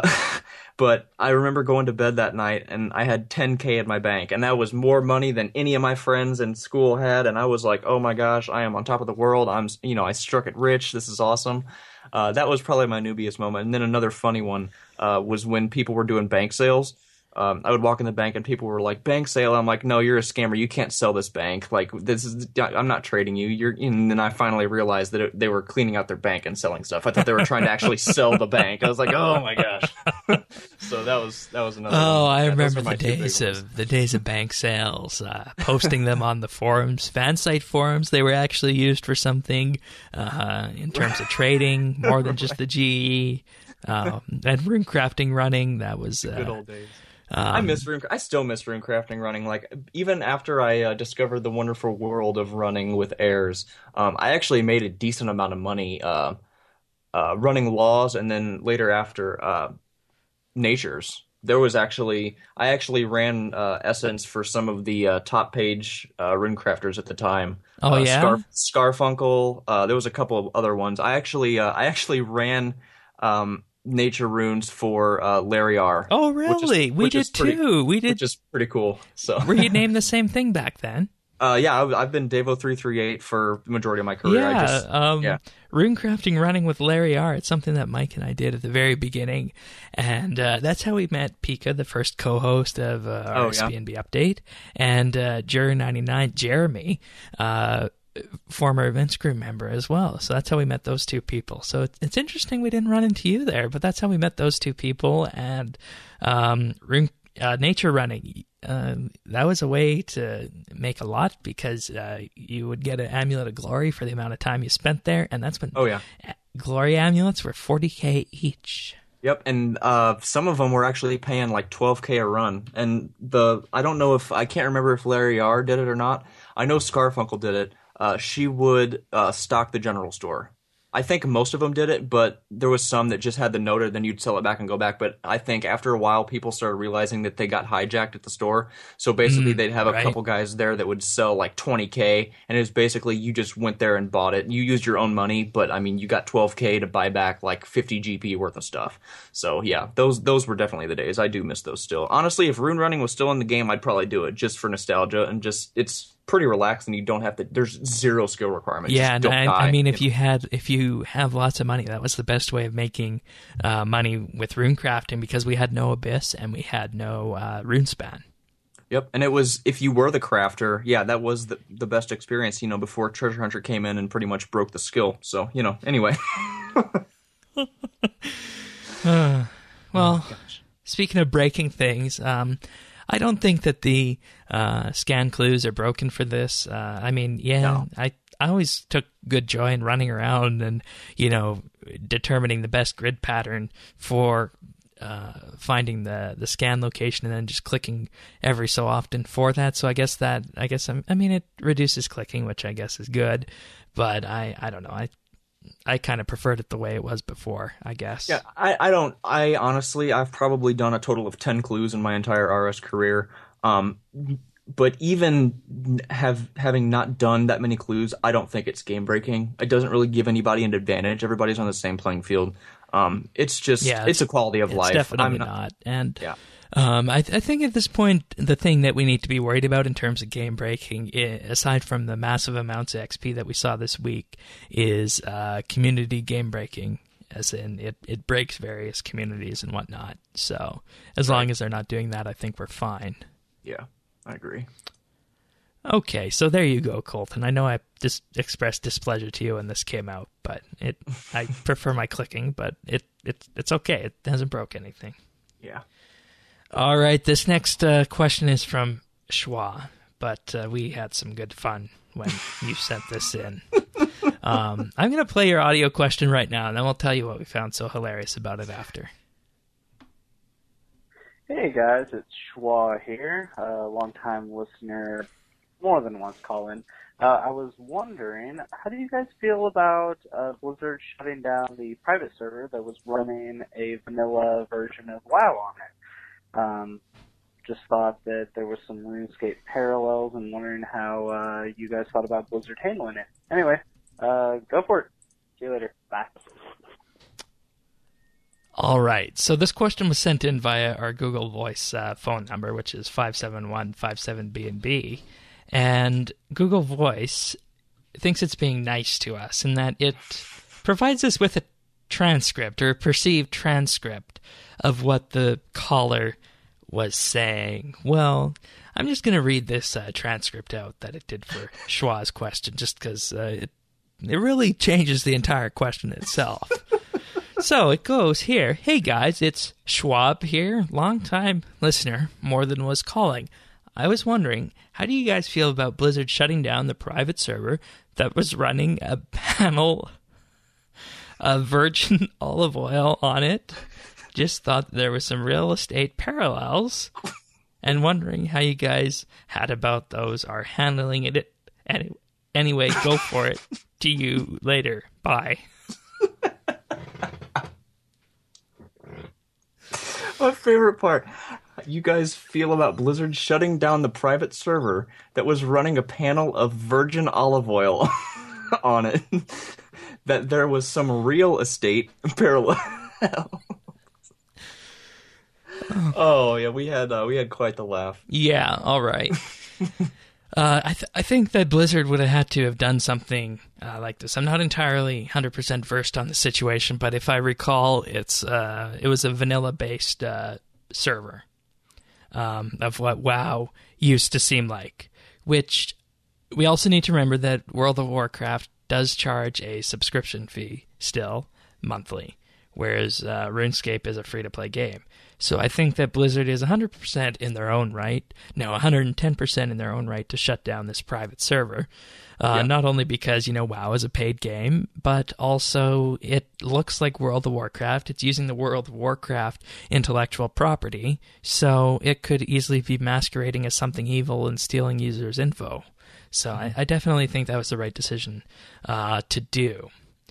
but I remember going to bed that night, and I had ten K in my bank, and that was more money than any of my friends in school had. And I was like, oh my gosh, I am on top of the world. I'm, you know, I struck it rich. This is awesome. Uh, that was probably my newbiest moment. And then another funny one uh, was when people were doing bank sales. Um, I would walk in the bank and people were like, bank sale. I'm like, no, you're a scammer. You can't sell this bank. Like, this is, I'm not trading you. You're, and then I finally realized that it, they were cleaning out their bank and selling stuff. I thought they were trying to actually sell the bank. I was like, oh my gosh. So that was, that was another Oh, one. I Yeah, remember those are my the two big days ones. of the days of bank sales, uh, posting them on the forums, fan site forums. They were actually used for something uh, in terms of trading, more than just the G E. Um, and rune crafting running. That was uh, Good old days. Um, I miss rune. I still miss rune crafting running. Like even after I uh, discovered the wonderful world of running with heirs, um, I actually made a decent amount of money uh, uh, running laws, and then later after uh, natures. There was actually I actually ran uh, Essence for some of the uh, top page uh, rune crafters at the time. Oh, uh, yeah? Scar- Scarfunkel. Uh, there was a couple of other ones. I actually uh, I actually ran. Um, nature runes for uh, Lariar. Oh, which is- really? We which did is pretty- too. We did. Which is pretty cool. So, Were you named the same thing back then? uh, yeah, I've, I've been Devo three three eight for the majority of my career. Yeah, I just, um, yeah. runecrafting running with Larry R. It's something that Mike and I did at the very beginning, and uh, that's how we met Pika, the first co-host of uh, Oh, our S B N B Update, and uh, Jerry ninety-nine, Jeremy, uh, former Vince crew member as well. So that's how we met those two people. So it's, it's interesting we didn't run into you there, but that's how we met those two people. And um, rune, uh, nature running. Um, that was a way to make a lot because uh, you would get an amulet of glory for the amount of time you spent there, and that's when Oh yeah. glory amulets were forty K each. Yep, and uh, some of them were actually paying like twelve K a run. And the I don't know if I can't remember if Larry R did it or not. I know Scarfunkel did it. Uh, she would uh, stock the general store. I think most of them did it, but there was some that just had the noted, then you'd sell it back and go back. But I think after a while, people started realizing that they got hijacked at the store. So basically, Mm, they'd have a right. couple guys there that would sell like twenty K, and it was basically you just went there and bought it. You used your own money, but I mean, you got twelve K to buy back like fifty G P worth of stuff. So yeah, those those were definitely the days. I do miss those still. Honestly, if rune running was still in the game, I'd probably do it just for nostalgia and just it's pretty relaxed and you don't have to. There's zero skill requirements. Yeah, Just and don't I, die, I mean, if know? you had, if you have lots of money, that was the best way of making uh, money with rune crafting because we had no abyss and we had no uh, rune span. Yep, and it was if you were the crafter, yeah, that was the the best experience. You know, before Treasure Hunter came in and pretty much broke the skill. So you know, anyway. Well, speaking of breaking things, um, I don't think that the uh, scan clues are broken for this. Uh, I mean, yeah, No. I I always took good joy in running around and, you know, determining the best grid pattern for uh, finding the, the scan location and then just clicking every so often for that. So I guess that, I guess, I'm, I mean, it reduces clicking, which I guess is good, but I, I don't know. I, I kind of preferred it the way it was before, I guess. Yeah, I, I don't. I honestly, I've probably done a total of ten clues in my entire R S career. Um, but even have having not done that many clues, I don't think it's game breaking. It doesn't really give anybody an advantage. Everybody's on the same playing field. Um, it's just Yeah, it's a quality of It's life. definitely I'm not. And Yeah. um, I, th- I think at this point, the thing that we need to be worried about in terms of game breaking, i- aside from the massive amounts of X P that we saw this week, is uh, community game breaking. As in, it, it breaks various communities and whatnot. So as long as they're not doing that, I think we're fine. Yeah, I agree. Okay, so there you go, Colton. I know I just expressed displeasure to you when this came out, but it I prefer my clicking, but it, it it's okay. It hasn't broke anything. Yeah. All right, this next uh, question is from Schwa, but uh, we had some good fun when you sent this in. Um, I'm going to play your audio question right now, and then we'll tell you what we found so hilarious about it after. Hey guys, it's Schwa here, a long-time listener, more than once call-in. Uh, I was wondering, how do you guys feel about uh, Blizzard shutting down the private server that was running a vanilla version of WoW on it? Um, just thought that there was some RuneScape parallels and wondering how uh, you guys thought about Blizzard handling it. Anyway, uh, go for it. See you later. Bye. All right. So this question was sent in via our Google Voice uh, phone number, which is five seven one five seven B and B. And Google Voice thinks it's being nice to us in that it provides us with a transcript or a perceived transcript of what the caller was saying. Well, I'm just going to read this uh, transcript out that it did for Schwa's question just because uh, it, it really changes the entire question itself. So it goes here. Hey guys, it's Schwab here, long-time listener, more than was calling. I was wondering, how do you guys feel about Blizzard shutting down the private server that was running a panel of virgin olive oil on it? Just thought there was some real estate parallels and wondering how you guys had about those are handling it. Any- anyway, go for it. To you later. Bye. My favorite part. You guys feel about Blizzard shutting down the private server that was running a panel of virgin olive oil on it. That there was some real estate parallel. Oh yeah, we had uh, we had quite the laugh. Yeah, all right. uh, I th- I think that Blizzard would have had to have done something uh, like this. I'm not entirely one hundred percent versed on the situation, but if I recall, it's uh, it was a vanilla based uh, server um, of what WoW used to seem like. Which we also need to remember that World of Warcraft does charge a subscription fee still monthly, whereas uh, RuneScape is a free-to-play game. So I think that Blizzard is one hundred percent in their own right, no, one hundred ten percent in their own right to shut down this private server. Uh, yeah. Not only because, you know, WoW is a paid game, but also it looks like World of Warcraft. It's using the World of Warcraft intellectual property, so it could easily be masquerading as something evil and stealing users' info. So I, I definitely think that was the right decision uh, to do.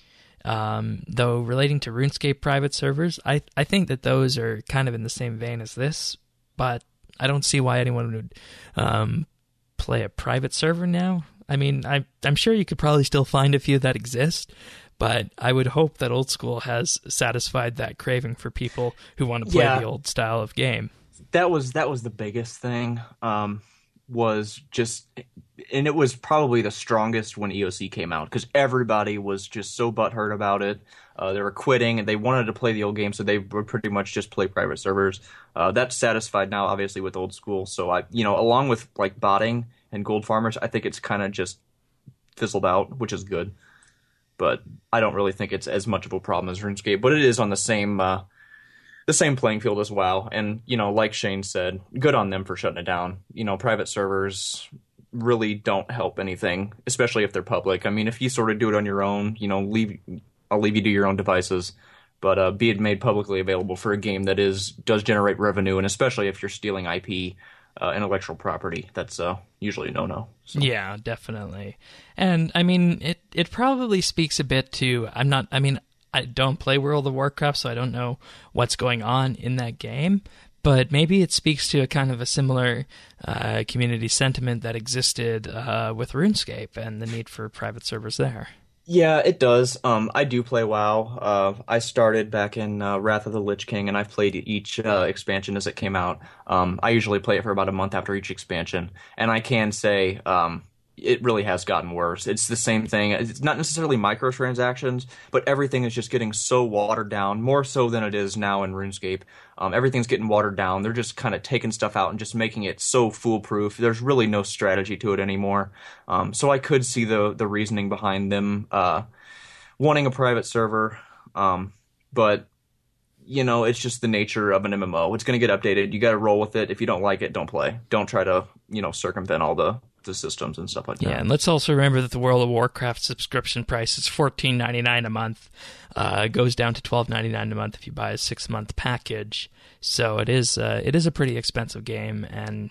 Um, though relating to RuneScape private servers, I, I think that those are kind of in the same vein as this, but I don't see why anyone would um, play a private server now. I mean, I, I'm sure you could probably still find a few that exist, but I would hope that Old School has satisfied that craving for people who want to play yeah. the old style of game. That was that was the biggest thing. Um, was just, and it was probably the strongest when E O C came out because everybody was just so butthurt about it. Uh, they were quitting and they wanted to play the old game, so they would pretty much just play private servers. Uh, that's satisfied now, obviously, with Old School. So I, you know, along with like botting and gold farmers, I think it's kind of just fizzled out, which is good. But I don't really think it's as much of a problem as RuneScape. But it is on the same uh, the same playing field as WoW. And, you know, like Shane said, good on them for shutting it down. You know, private servers really don't help anything, especially if they're public. I mean, if you sort of do it on your own, you know, leave I'll leave you to your own devices. But uh, be it made publicly available for a game that is does generate revenue, and especially if you're stealing I P, uh, intellectual property, that's uh, usually a no-no. So. Yeah, definitely. And, I mean, it, it probably speaks a bit to, I'm not, I mean, I don't play World of Warcraft, so I don't know what's going on in that game, but maybe it speaks to a kind of a similar uh, community sentiment that existed uh, with RuneScape and the need for private servers there. Yeah, it does. Um, I do play WoW. Uh, I started back in uh, Wrath of the Lich King, and I've played each uh, expansion as it came out. Um, I usually play it for about a month after each expansion, and I can say um, it really has gotten worse. It's the same thing. It's not necessarily microtransactions, but everything is just getting so watered down, more so than it is now in RuneScape. Um, everything's getting watered down. They're just kind of taking stuff out and just making it so foolproof. There's really no strategy to it anymore. Um, so I could see the the reasoning behind them uh, wanting a private server. Um, but, you know, it's just the nature of an M M O. It's going to get updated. You got to roll with it. If you don't like it, don't play. Don't try to, you know, circumvent all the the systems and stuff like that. Yeah, and let's also remember that the World of Warcraft subscription price is fourteen ninety-nine a month. Uh, it goes down to twelve ninety-nine a month if you buy a six-month package. So it is uh, it is a pretty expensive game, and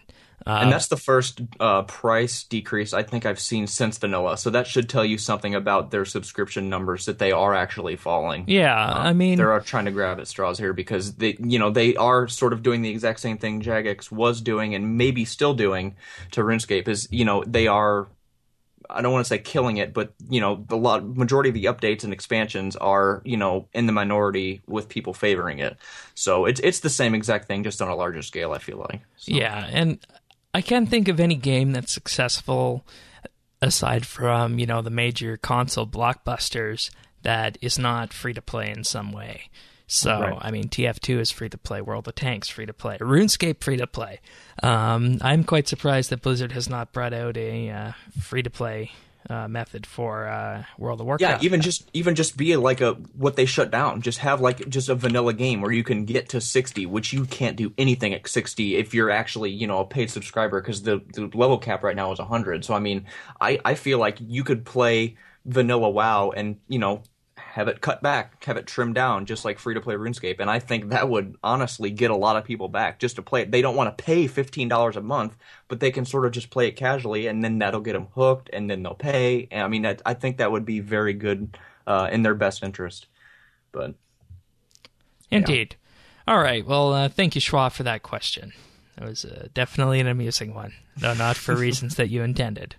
Uh, and that's the first uh, price decrease I think I've seen since vanilla. So that should tell you something about their subscription numbers, that they are actually falling. Yeah, um, I mean, they're trying to grab at straws here because they, you know, they are sort of doing the exact same thing Jagex was doing and maybe still doing to RuneScape. Is, you know, they are, I don't want to say killing it, but, you know, the lot majority of the updates and expansions are, you know, in the minority with people favoring it. So it's it's the same exact thing, just on a larger scale, I feel like. So. Yeah, and I can't think of any game that's successful aside from, you know, the major console blockbusters that is not free to play in some way. So, right. I mean, T F two is free to play, World of Tanks free to play, RuneScape free to play. Um, I'm quite surprised that Blizzard has not brought out a uh, free to play uh, method for uh, World of Warcraft. Yeah, even just even just be like a what they shut down. Just have like just a vanilla game where you can get to sixty, which you can't do anything at sixty if you're actually, you know, a paid subscriber, because the, the level cap right now is one hundred. So I mean, I, I feel like you could play vanilla WoW and, you know, have it cut back, have it trimmed down, just like free-to-play RuneScape. And I think that would honestly get a lot of people back just to play it. They don't want to pay fifteen dollars a month, but they can sort of just play it casually, and then that'll get them hooked, and then they'll pay. And I mean, I, I think that would be very good uh, in their best interest. But Indeed. Yeah. All right. Well, uh, thank you, Schwa, for that question. It was uh, definitely an amusing one, though not for reasons that you intended.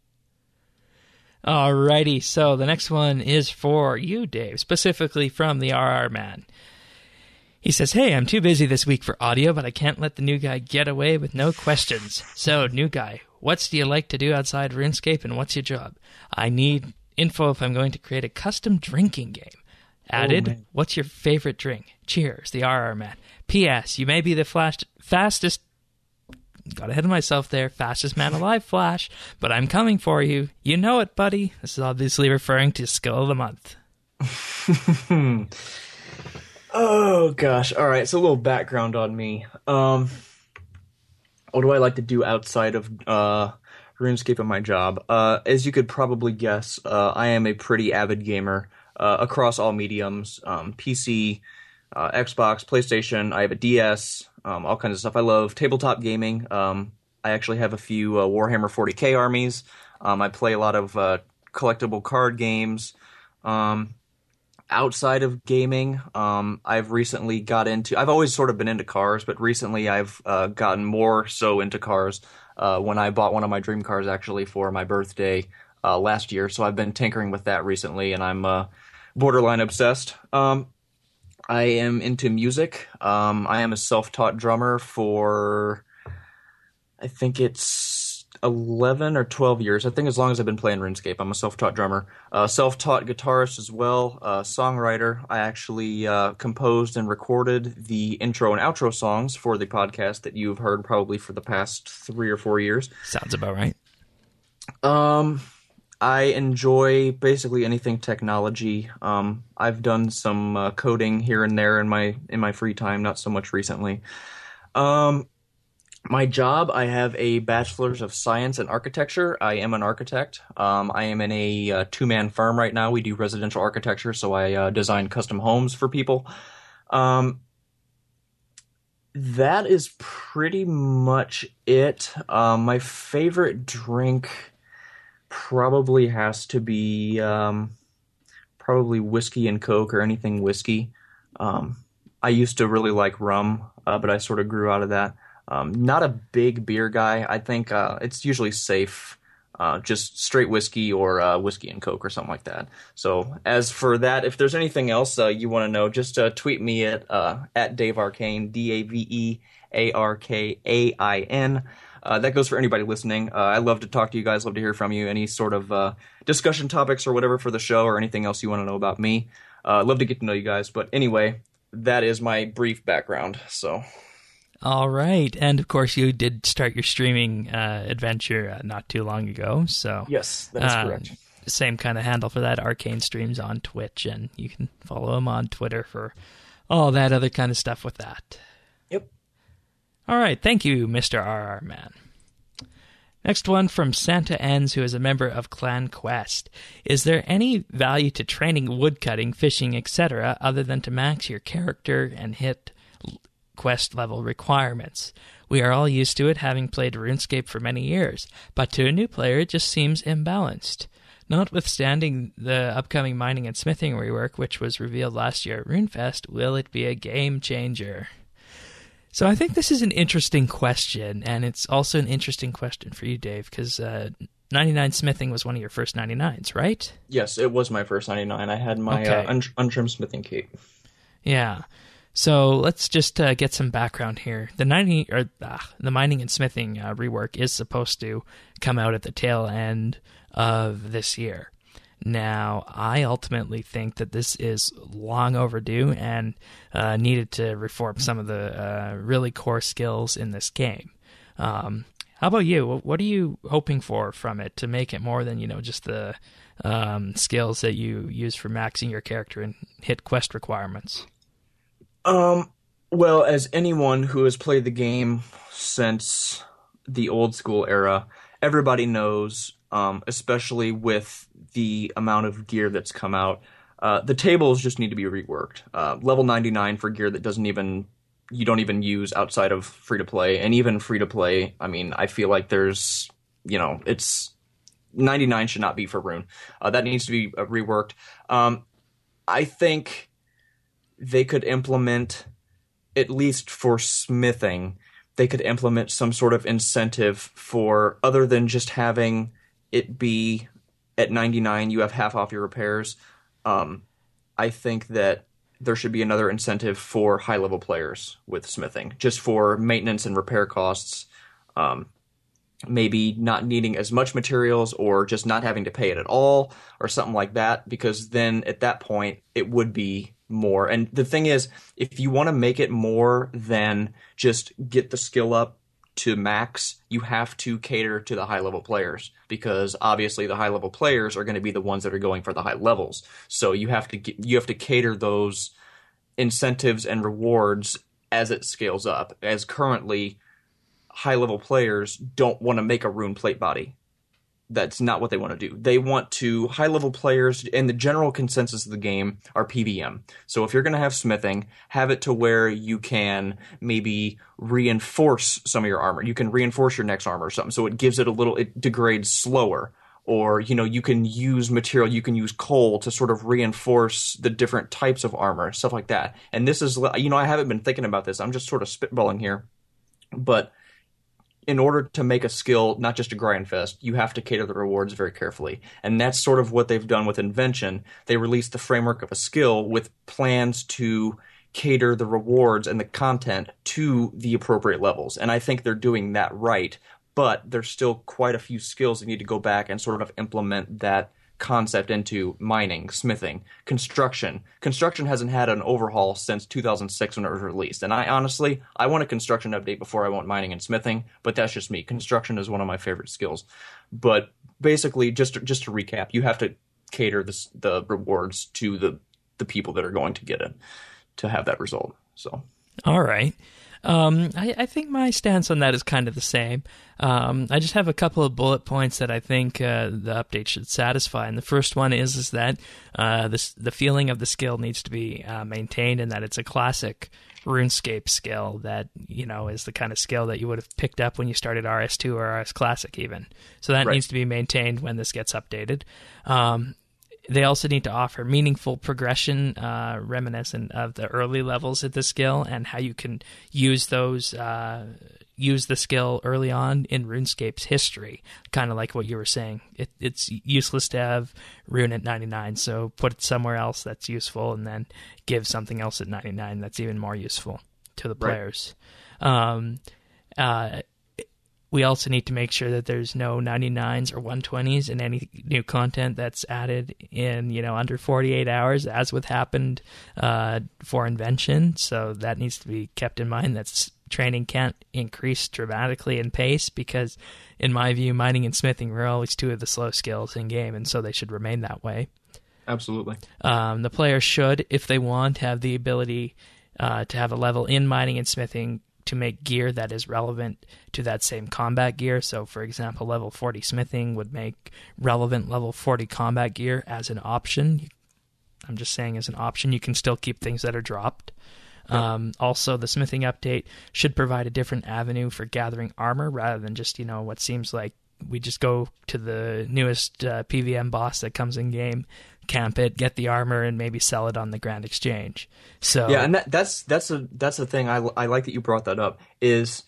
Alrighty, so the next one is for you, Dave, specifically from the R R Man. He says, hey, I'm too busy this week for audio, but I can't let the new guy get away with no questions. So, new guy, what do you like to do outside RuneScape, and what's your job? I need info if I'm going to create a custom drinking game. Added, oh, what's your favorite drink? Cheers, the R R Man. P S. You may be the flash- fastest... Got ahead of myself there. Fastest man alive, Flash. But I'm coming for you. You know it, buddy. This is obviously referring to Skill of the Month. Oh, gosh. All right, so a little background on me. Um, what do I like to do outside of uh, RuneScape and my job? Uh, as you could probably guess, uh, I am a pretty avid gamer uh, across all mediums. Um, P C, uh, Xbox, PlayStation. I have a D S. Um, all kinds of stuff. I love tabletop gaming. Um, I actually have a few uh, Warhammer forty K armies. Um, I play a lot of uh, collectible card games. Um, outside of gaming, um, I've recently got into... I've always sort of been into cars, but recently I've uh, gotten more so into cars uh, when I bought one of my dream cars, actually, for my birthday uh, last year. So I've been tinkering with that recently, and I'm uh, borderline obsessed. Um I am into music. Um, I am a self-taught drummer for, I think it's eleven or twelve years. I think as long as I've been playing RuneScape, I'm a self-taught drummer. Uh, self-taught guitarist as well, uh, songwriter. I actually uh, composed and recorded the intro and outro songs for the podcast that you've heard probably for the past three or four years. Sounds about right. Um... I enjoy basically anything technology. Um, I've done some uh, coding here and there in my in my free time, not so much recently. Um, my job, I have a bachelor's of science in architecture. I am an architect. Um, I am in a uh, two-man firm right now. We do residential architecture, so I uh, design custom homes for people. Um, that is pretty much it. Um, my favorite drink probably has to be um, probably whiskey and Coke or anything whiskey. Um, I used to really like rum, uh, but I sort of grew out of that. Um, not a big beer guy. I think uh, it's usually safe, uh, just straight whiskey or uh, whiskey and Coke or something like that. So as for that, if there's anything else uh, you want to know, just uh, tweet me at uh, at Dave Arcane, D A V E A R K A I N. Uh, that goes for anybody listening. Uh, I love to talk to you guys, love to hear from you. Any sort of uh, discussion topics or whatever for the show or anything else you want to know about me. Uh, love to get to know you guys. But anyway, that is my brief background. So, all right. And of course, you did start your streaming uh, adventure uh, not too long ago. So yes, that is uh, correct. Same kind of handle for that. Arcane Streams on Twitch, and you can follow him on Twitter for all that other kind of stuff with that. Yep. All right, thank you, Mister R R Man. Next one from Santa Enns, who is a member of Clan Quest. Is there any value to training woodcutting, fishing, et cetera, other than to max your character and hit quest level requirements. We are all used to it, having played RuneScape for many years, but to a new player it just seems imbalanced. Notwithstanding the upcoming mining and smithing rework, which was revealed last year at RuneFest, will it be a game changer? So I think this is an interesting question, and it's also an interesting question for you, Dave, because uh, ninety-nine smithing was one of your first ninety-nines, right? Yes, it was my first ninety-nine. I had my Okay. uh, un- untrimmed smithing cape. Yeah. So let's just uh, get some background here. The ninety or ah, the mining and smithing uh, rework is supposed to come out at the tail end of this year. Now, I ultimately think that this is long overdue and uh, needed to reform some of the uh, really core skills in this game. Um, how about you? What are you hoping for from it to make it more than, you know, just the um, skills that you use for maxing your character and hit quest requirements? Um, well, as anyone who has played the game since the old school era, everybody knows, um, especially with the amount of gear that's come out, uh, the tables just need to be reworked. Uh, level ninety-nine for gear that doesn't even, you don't even use outside of free-to-play, and even free-to-play, I mean, I feel like there's, you know, it's, ninety-nine should not be for Rune. Uh, that needs to be uh, reworked. Um, I think they could implement, at least for smithing, they could implement some sort of incentive for, other than just having it be at ninety-nine, you have half off your repairs. Um, I think that there should be another incentive for high-level players with smithing, just for maintenance and repair costs. Um, maybe not needing as much materials or just not having to pay it at all or something like that, because then at that point it would be more. And the thing is, if you want to make it more than just get the skill up to max, you have to cater to the high level players, because obviously the high level players are going to be the ones that are going for the high levels. So you have to get, you have to cater those incentives and rewards as it scales up. As currently, high level players don't want to make a rune plate body. That's not what they want to do. They want to, high level players, and the general consensus of the game are P V M. So if you're going to have smithing, have it to where you can maybe reinforce some of your armor. You can reinforce your next armor or something, so it gives it a little, it degrades slower. Or, you know, you can use material, you can use coal to sort of reinforce the different types of armor, stuff like that. And this is, you know, I haven't been thinking about this. I'm just sort of spitballing here. But in order to make a skill not just a grind fest, you have to cater the rewards very carefully. And that's sort of what they've done with Invention. They released the framework of a skill with plans to cater the rewards and the content to the appropriate levels. And I think they're doing that right, but there's still quite a few skills that need to go back and sort of implement that concept into mining, smithing, construction. Construction hasn't had an overhaul since two thousand six when it was released. And I honestly, I want a construction update before I want mining and smithing, but that's just me. Construction is one of my favorite skills. But basically, just to, just to recap, you have to cater this, the rewards to the, the people that are going to get it to have that result. So, all right. Um, I, I think my stance on that is kind of the same. Um, I just have a couple of bullet points that I think uh, the update should satisfy. And the first one is is that uh, this, the feeling of the skill needs to be uh, maintained, and that it's a classic RuneScape skill that, you know, is the kind of skill that you would have picked up when you started R S two or R S Classic even. So that right. needs to be maintained when this gets updated. Um, They also need to offer meaningful progression uh, reminiscent of the early levels of the skill, and how you can use those, uh, use the skill early on in RuneScape's history, kind of like what you were saying. It, it's useless to have Rune at ninety-nine, so put it somewhere else that's useful, and then give something else at ninety-nine that's even more useful to the players. Right. Um, uh, We also need to make sure that there's no ninety-nines or one twenties in any new content that's added in, you know, under forty-eight hours, as with happened uh, for Invention. So that needs to be kept in mind. That's training can't increase dramatically in pace, because, in my view, mining and smithing were always two of the slow skills in game, and so they should remain that way. Absolutely. Um, the player should, if they want, have the ability uh, to have a level in mining and smithing to make gear that is relevant to that same combat gear. So, for example, level forty smithing would make relevant level forty combat gear as an option. I'm just saying as an option. You can still keep things that are dropped. Um, also, the smithing update should provide a different avenue for gathering armor rather than just, you know, what seems like we just go to the newest uh, P V M boss that comes in game, camp it, get the armor, and maybe sell it on the Grand Exchange. So yeah, and that, that's that's a that's the thing I, I like that you brought that up is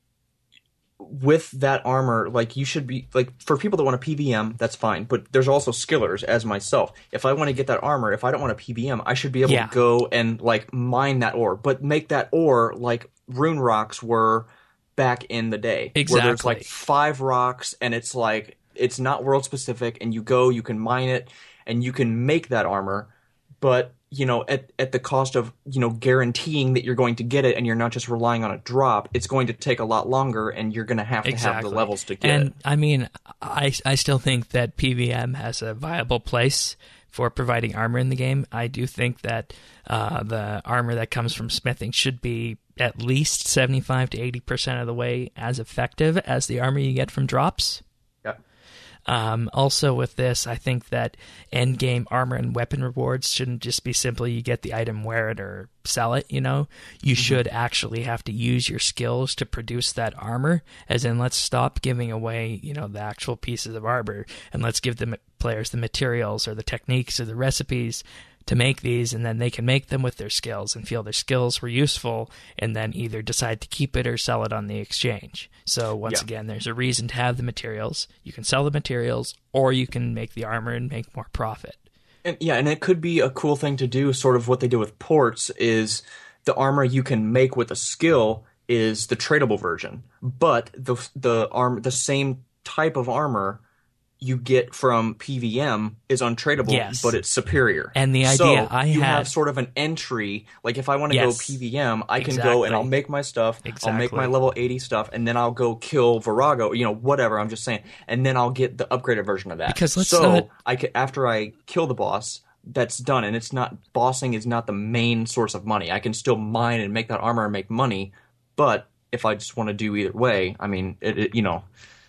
with that armor, like you should be like for people that want a P V M, that's fine. But there's also skillers as myself. If I want to get that armor, if I don't want a P V M, I should be able Yeah. to go and like mine that ore, but make that ore like rune rocks were back in the day. Where there's Exactly. like five rocks and it's like it's not world specific, and you go, you can mine it, and you can make that armor, but you know, at at the cost of, you know, guaranteeing that you're going to get it and you're not just relying on a drop, it's going to take a lot longer and you're going to have to have Exactly. the levels to get and it. I mean, I, I still think that P V M has a viable place for providing armor in the game. I do think that uh, the armor that comes from smithing should be at least seventy-five to eighty percent of the way as effective as the armor you get from drops. Yeah. Um, also with this, I think that end-game armor and weapon rewards shouldn't just be simply you get the item, wear it, or sell it, you know? You mm-hmm. should actually have to use your skills to produce that armor, as in let's stop giving away, you know, the actual pieces of armor, and let's give the players the materials or the techniques or the recipes to make these, and then they can make them with their skills and feel their skills were useful, and then either decide to keep it or sell it on the exchange. So once yeah. again, there's a reason to have the materials. You can sell the materials, or you can make the armor and make more profit. And yeah, and it could be a cool thing to do, sort of what they do with ports, is the armor you can make with a skill is the tradable version, but the the arm the same type of armor you get from P V M is untradeable, yes. but it's superior. And the idea so I you had, have sort of an entry. Like if I want to yes. go P V M, I can exactly. go and I'll make my stuff. Exactly. I'll make my level eighty stuff, and then I'll go kill Virago. You know, whatever. I'm just saying, and then I'll get the upgraded version of that. Because let's so not... I can, after I kill the boss, that's done, and it's not bossing is not the main source of money. I can still mine and make that armor and make money, but if I just want to do either way, I mean, it, it you know.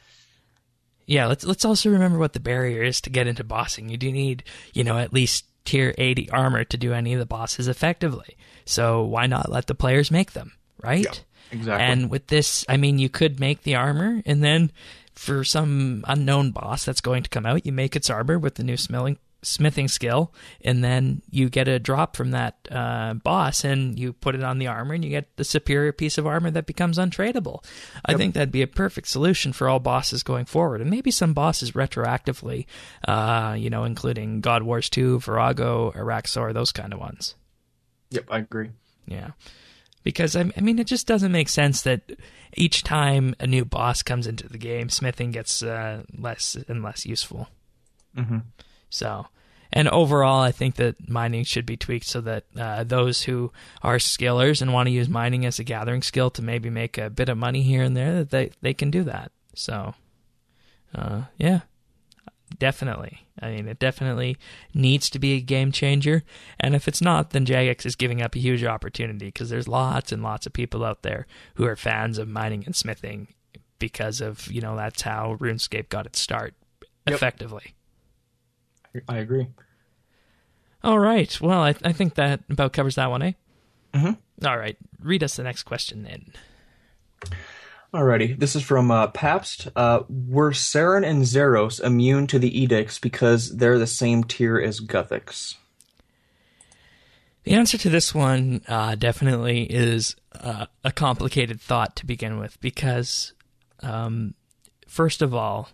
Yeah, let's let's also remember what the barrier is to get into bossing. You do need, you know, at least tier eighty armor to do any of the bosses effectively. So why not let the players make them, right? Yeah, exactly. And with this, I mean, you could make the armor, and then for some unknown boss that's going to come out, you make its armor with the new smelling smithing skill, and then you get a drop from that uh, boss, and you put it on the armor, and you get the superior piece of armor that becomes untradeable. Yep. I think that'd be a perfect solution for all bosses going forward, and maybe some bosses retroactively, uh, you know, including God Wars two, Virago, Araxor, those kind of ones. Yep, I agree. Yeah. Because, I mean, it just doesn't make sense that each time a new boss comes into the game, smithing gets uh, less and less useful. Mm-hmm. So, and overall, I think that mining should be tweaked so that uh, those who are skillers and want to use mining as a gathering skill to maybe make a bit of money here and there, that they, they can do that. So, uh, yeah, definitely. I mean, it definitely needs to be a game changer. And if it's not, then Jagex is giving up a huge opportunity, because there's lots and lots of people out there who are fans of mining and smithing because of, you know, that's how RuneScape got its start Yep. effectively. I agree. All right. Well, I, I think that about covers that one, eh? Mm-hmm. All right. Read us the next question then. Alrighty. This is from uh, Pabst. Uh, were Saren and Zeros immune to the edicts because they're the same tier as Guthix? The answer to this one uh, definitely is uh, a complicated thought to begin with, because, um, first of all,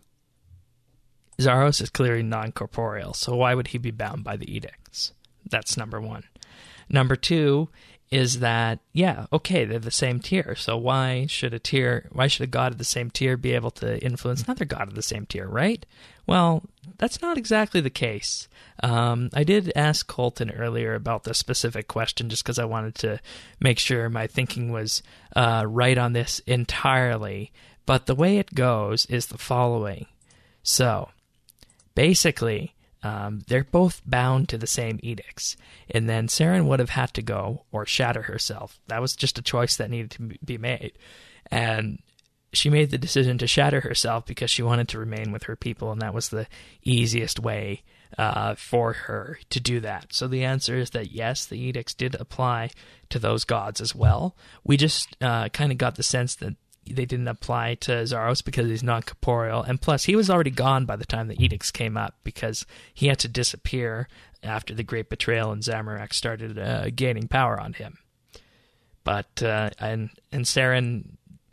Zaros is clearly non-corporeal, so why would he be bound by the edicts? That's number one. Number two is that, yeah, okay, they're the same tier, so why should a tier, why should a god of the same tier be able to influence another god of the same tier, right? Well, that's not exactly the case. Um, I did ask Colton earlier about this specific question just because I wanted to make sure my thinking was uh, right on this entirely, but the way it goes is the following. So, basically, um, they're both bound to the same edicts. And then Saren would have had to go or shatter herself. That was just a choice that needed to be made. And she made the decision to shatter herself because she wanted to remain with her people, and that was the easiest way uh, for her to do that. So the answer is that yes, the edicts did apply to those gods as well. We just uh, kind of got the sense that they didn't apply to Zaros because he's not corporeal, and plus he was already gone by the time the edicts came up because he had to disappear after the Great Betrayal and Zamorak started uh, gaining power on him. But uh, and and Saren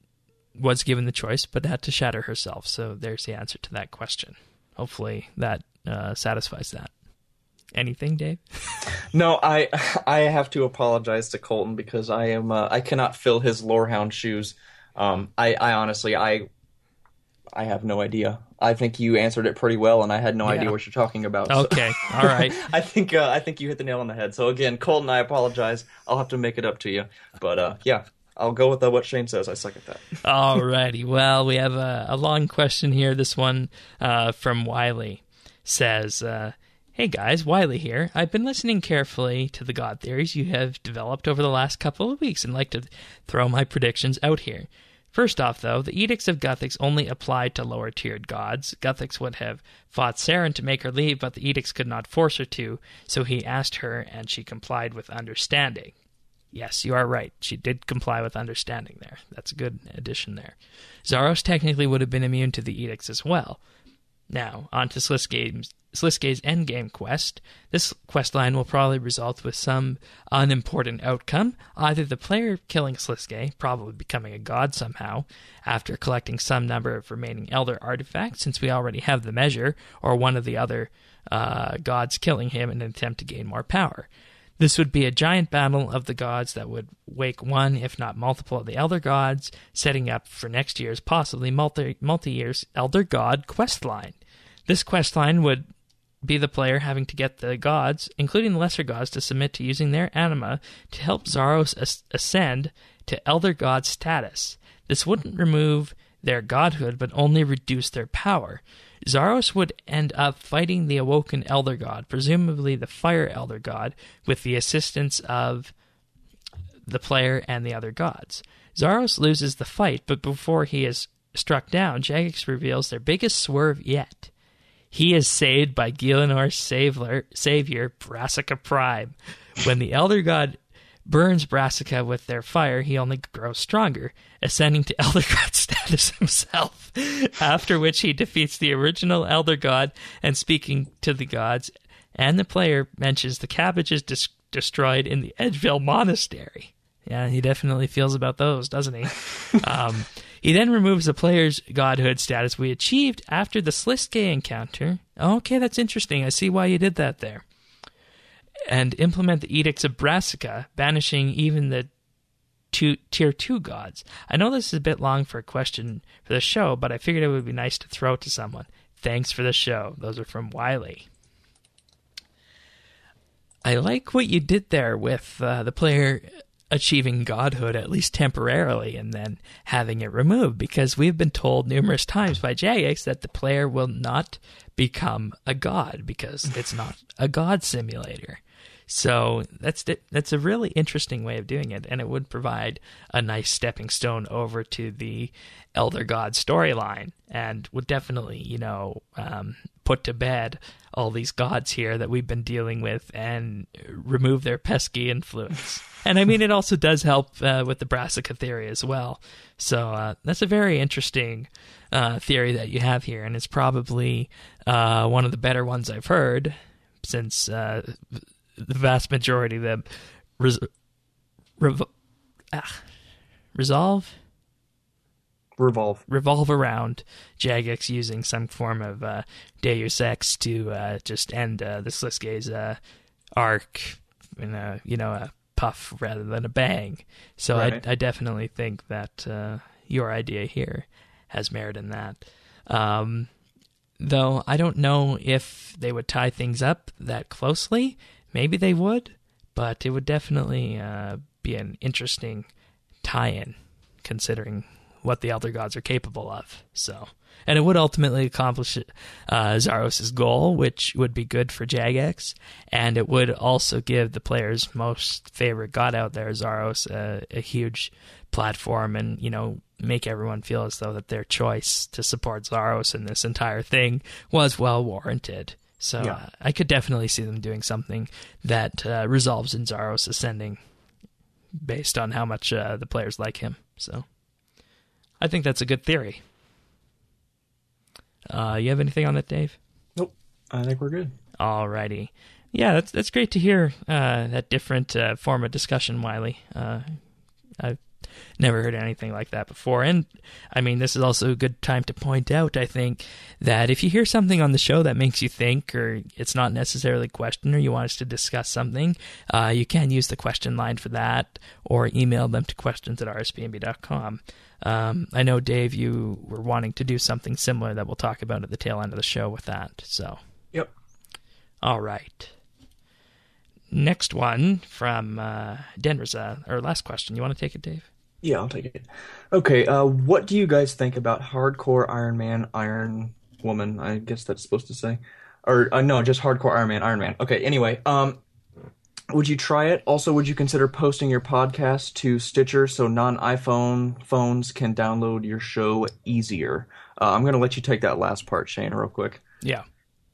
was given the choice, but had to shatter herself. So there's the answer to that question. Hopefully that uh, satisfies that. Anything, Dave? No, I I have to apologize to Colton because I am uh, I cannot fill his lorehound shoes. Um, I, I honestly I I have no idea. I think you answered it pretty well, and I had no Yeah. idea what you're talking about. so- Okay, all right. I think uh, I think you hit the nail on the head. So again, Colton, I apologize. I'll have to make it up to you. But uh, yeah, I'll go with uh, what Shane says. I suck at that. Alrighty. Well, we have a, a long question here. This one uh, from Wiley says, uh, "Hey guys, Wiley here. I've been listening carefully to the God theories you have developed over the last couple of weeks and like to throw my predictions out here. First off, though, the edicts of Guthix only applied to lower-tiered gods. Guthix would have fought Saren to make her leave, but the edicts could not force her to, so he asked her, and she complied with understanding." Yes, you are right. She did comply with understanding there. That's a good addition there. Zaros technically would have been immune to the edicts as well. Now, on to Sliske's, Sliske's endgame quest. This quest line will probably result with some unimportant outcome, either the player killing Sliske, probably becoming a god somehow, after collecting some number of remaining Elder artifacts, since we already have the measure, or one of the other uh, gods killing him in an attempt to gain more power. This would be a giant battle of the gods that would wake one, if not multiple, of the Elder gods, setting up for next year's possibly multi multi-year's Elder God quest line. This quest line would be the player having to get the gods, including the lesser gods, to submit to using their anima to help Zaros as- ascend to Elder God status. This wouldn't remove their godhood, but only reduce their power. Zaros would end up fighting the awoken Elder God, presumably the Fire Elder God, with the assistance of the player and the other gods. Zaros loses the fight, but before he is struck down, Jagex reveals their biggest swerve yet. He is saved by Gielinnor's savior, savior, Brassica Prime. When the Elder God burns Brassica with their fire, he only grows stronger, ascending to Elder God status himself, after which he defeats the original Elder God, and speaking to the gods, and the player mentions the cabbages dis- destroyed in the Edgeville Monastery. Yeah, he definitely feels about those, doesn't he? um, he then removes the player's godhood status we achieved after the Sliske encounter. Okay, that's interesting. I see why you did that there. And implement the edicts of Brassica, banishing even the two, tier two gods. I know this is a bit long for a question for the show, but I figured it would be nice to throw it to someone. Thanks for the show. Those are from Wiley. I like what you did there with uh, the player achieving godhood, at least temporarily, and then having it removed, because we've been told numerous times by Jagex that the player will not become a god because it's not a god simulator. So that's that's a really interesting way of doing it, and it would provide a nice stepping stone over to the Elder God storyline, and would definitely, you know, um, put to bed all these gods here that we've been dealing with and remove their pesky influence. And I mean, it also does help uh, with the Brassica theory as well. So uh, that's a very interesting uh, theory that you have here, and it's probably uh, one of the better ones I've heard, since uh, the vast majority of them res- rev- ah, resolve Revolve. revolve around Jagex using some form of uh, Deus Ex to uh, just end uh, the Sliske's uh, arc in a, you know, a puff rather than a bang. So Right. I, I definitely think that uh, your idea here has merit in that. Um, though I don't know if they would tie things up that closely. Maybe they would, but it would definitely uh, be an interesting tie-in, considering what the Elder Gods are capable of. So, and it would ultimately accomplish uh, Zaros' goal, which would be good for Jagex, and it would also give the player's most favorite god out there, Zaros, a, a huge platform, and, you know, make everyone feel as though that their choice to support Zaros in this entire thing was well warranted. So Yeah. uh, I could definitely see them doing something that uh, resolves in Zaros ascending based on how much uh, the players like him. So I think that's a good theory. Uh, you have anything on that, Dave? Nope. I think we're good. Alrighty. Yeah, that's that's great to hear uh, that different uh, form of discussion, Wiley. Uh, I've never heard anything like that before. And, I mean, this is also a good time to point out, I think, that if you hear something on the show that makes you think, or it's not necessarily a question, or you want us to discuss something, uh, you can use the question line for that, or email them to questions at r s b n b dot com. Um, I know, Dave, you were wanting to do something similar that we'll talk about at the tail end of the show with that. So, Yep. all right. Next one from uh, Denver's, uh, or last question. You want to take it, Dave? Yeah, I'll take it. Okay, uh, what do you guys think about hardcore Iron Man, Iron Woman? I guess that's supposed to say, or uh, no, just hardcore Iron Man, Iron Man. Okay, anyway, um, would you try it? Also, would you consider posting your podcast to Stitcher so non-iPhone phones can download your show easier? Uh, I'm going to let you take that last part, Shane, real quick. Yeah.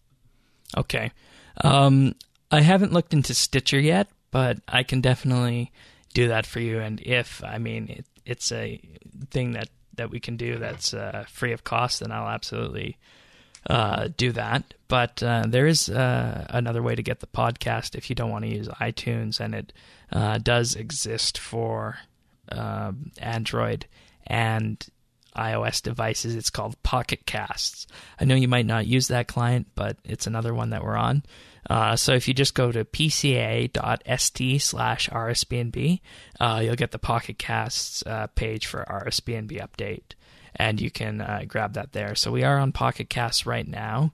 Okay. Um, I haven't looked into Stitcher yet, but I can definitely do that for you. And if, I mean, it, it's a thing that, that we can do that's uh, free of cost, then I'll absolutely uh, do that. But uh, there is uh, another way to get the podcast if you don't want to use iTunes, and it uh, does exist for uh, Android and iOS devices. It's called Pocket Casts. I know you might not use that client, but it's another one that we're on. Uh, so if you just go to pca.st slash rsbnb, uh, you'll get the Pocket Casts uh, page for R S B N B update, and you can uh, grab that there. So we are on Pocket Casts right now,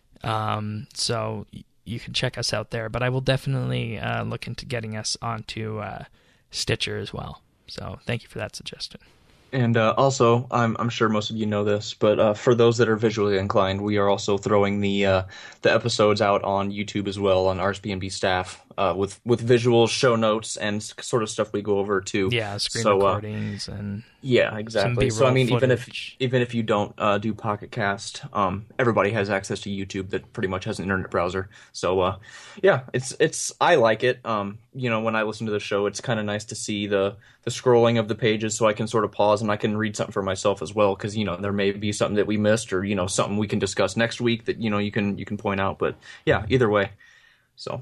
um, so y- you can check us out there. But I will definitely uh, look into getting us onto uh, Stitcher as well. So thank you for that suggestion. And uh, also, I'm I'm sure most of you know this, but uh, for those that are visually inclined, we are also throwing the uh, the episodes out on YouTube as well on R S B N B staff uh, with with visual show notes and sort of stuff we go over too. Yeah, screen so, recordings uh, and yeah, exactly. some So I mean, B-roll even if footage. even if you don't uh, do Pocket Cast, um, everybody has access to YouTube that pretty much has an internet browser. So uh, yeah, it's it's I like it. Um, you know, when I listen to the show, it's kind of nice to see the the scrolling of the pages, so I can sort of pause and I can read something for myself as well, because you know there may be something that we missed, or you know something we can discuss next week that you know you can you can point out. But yeah, either way. So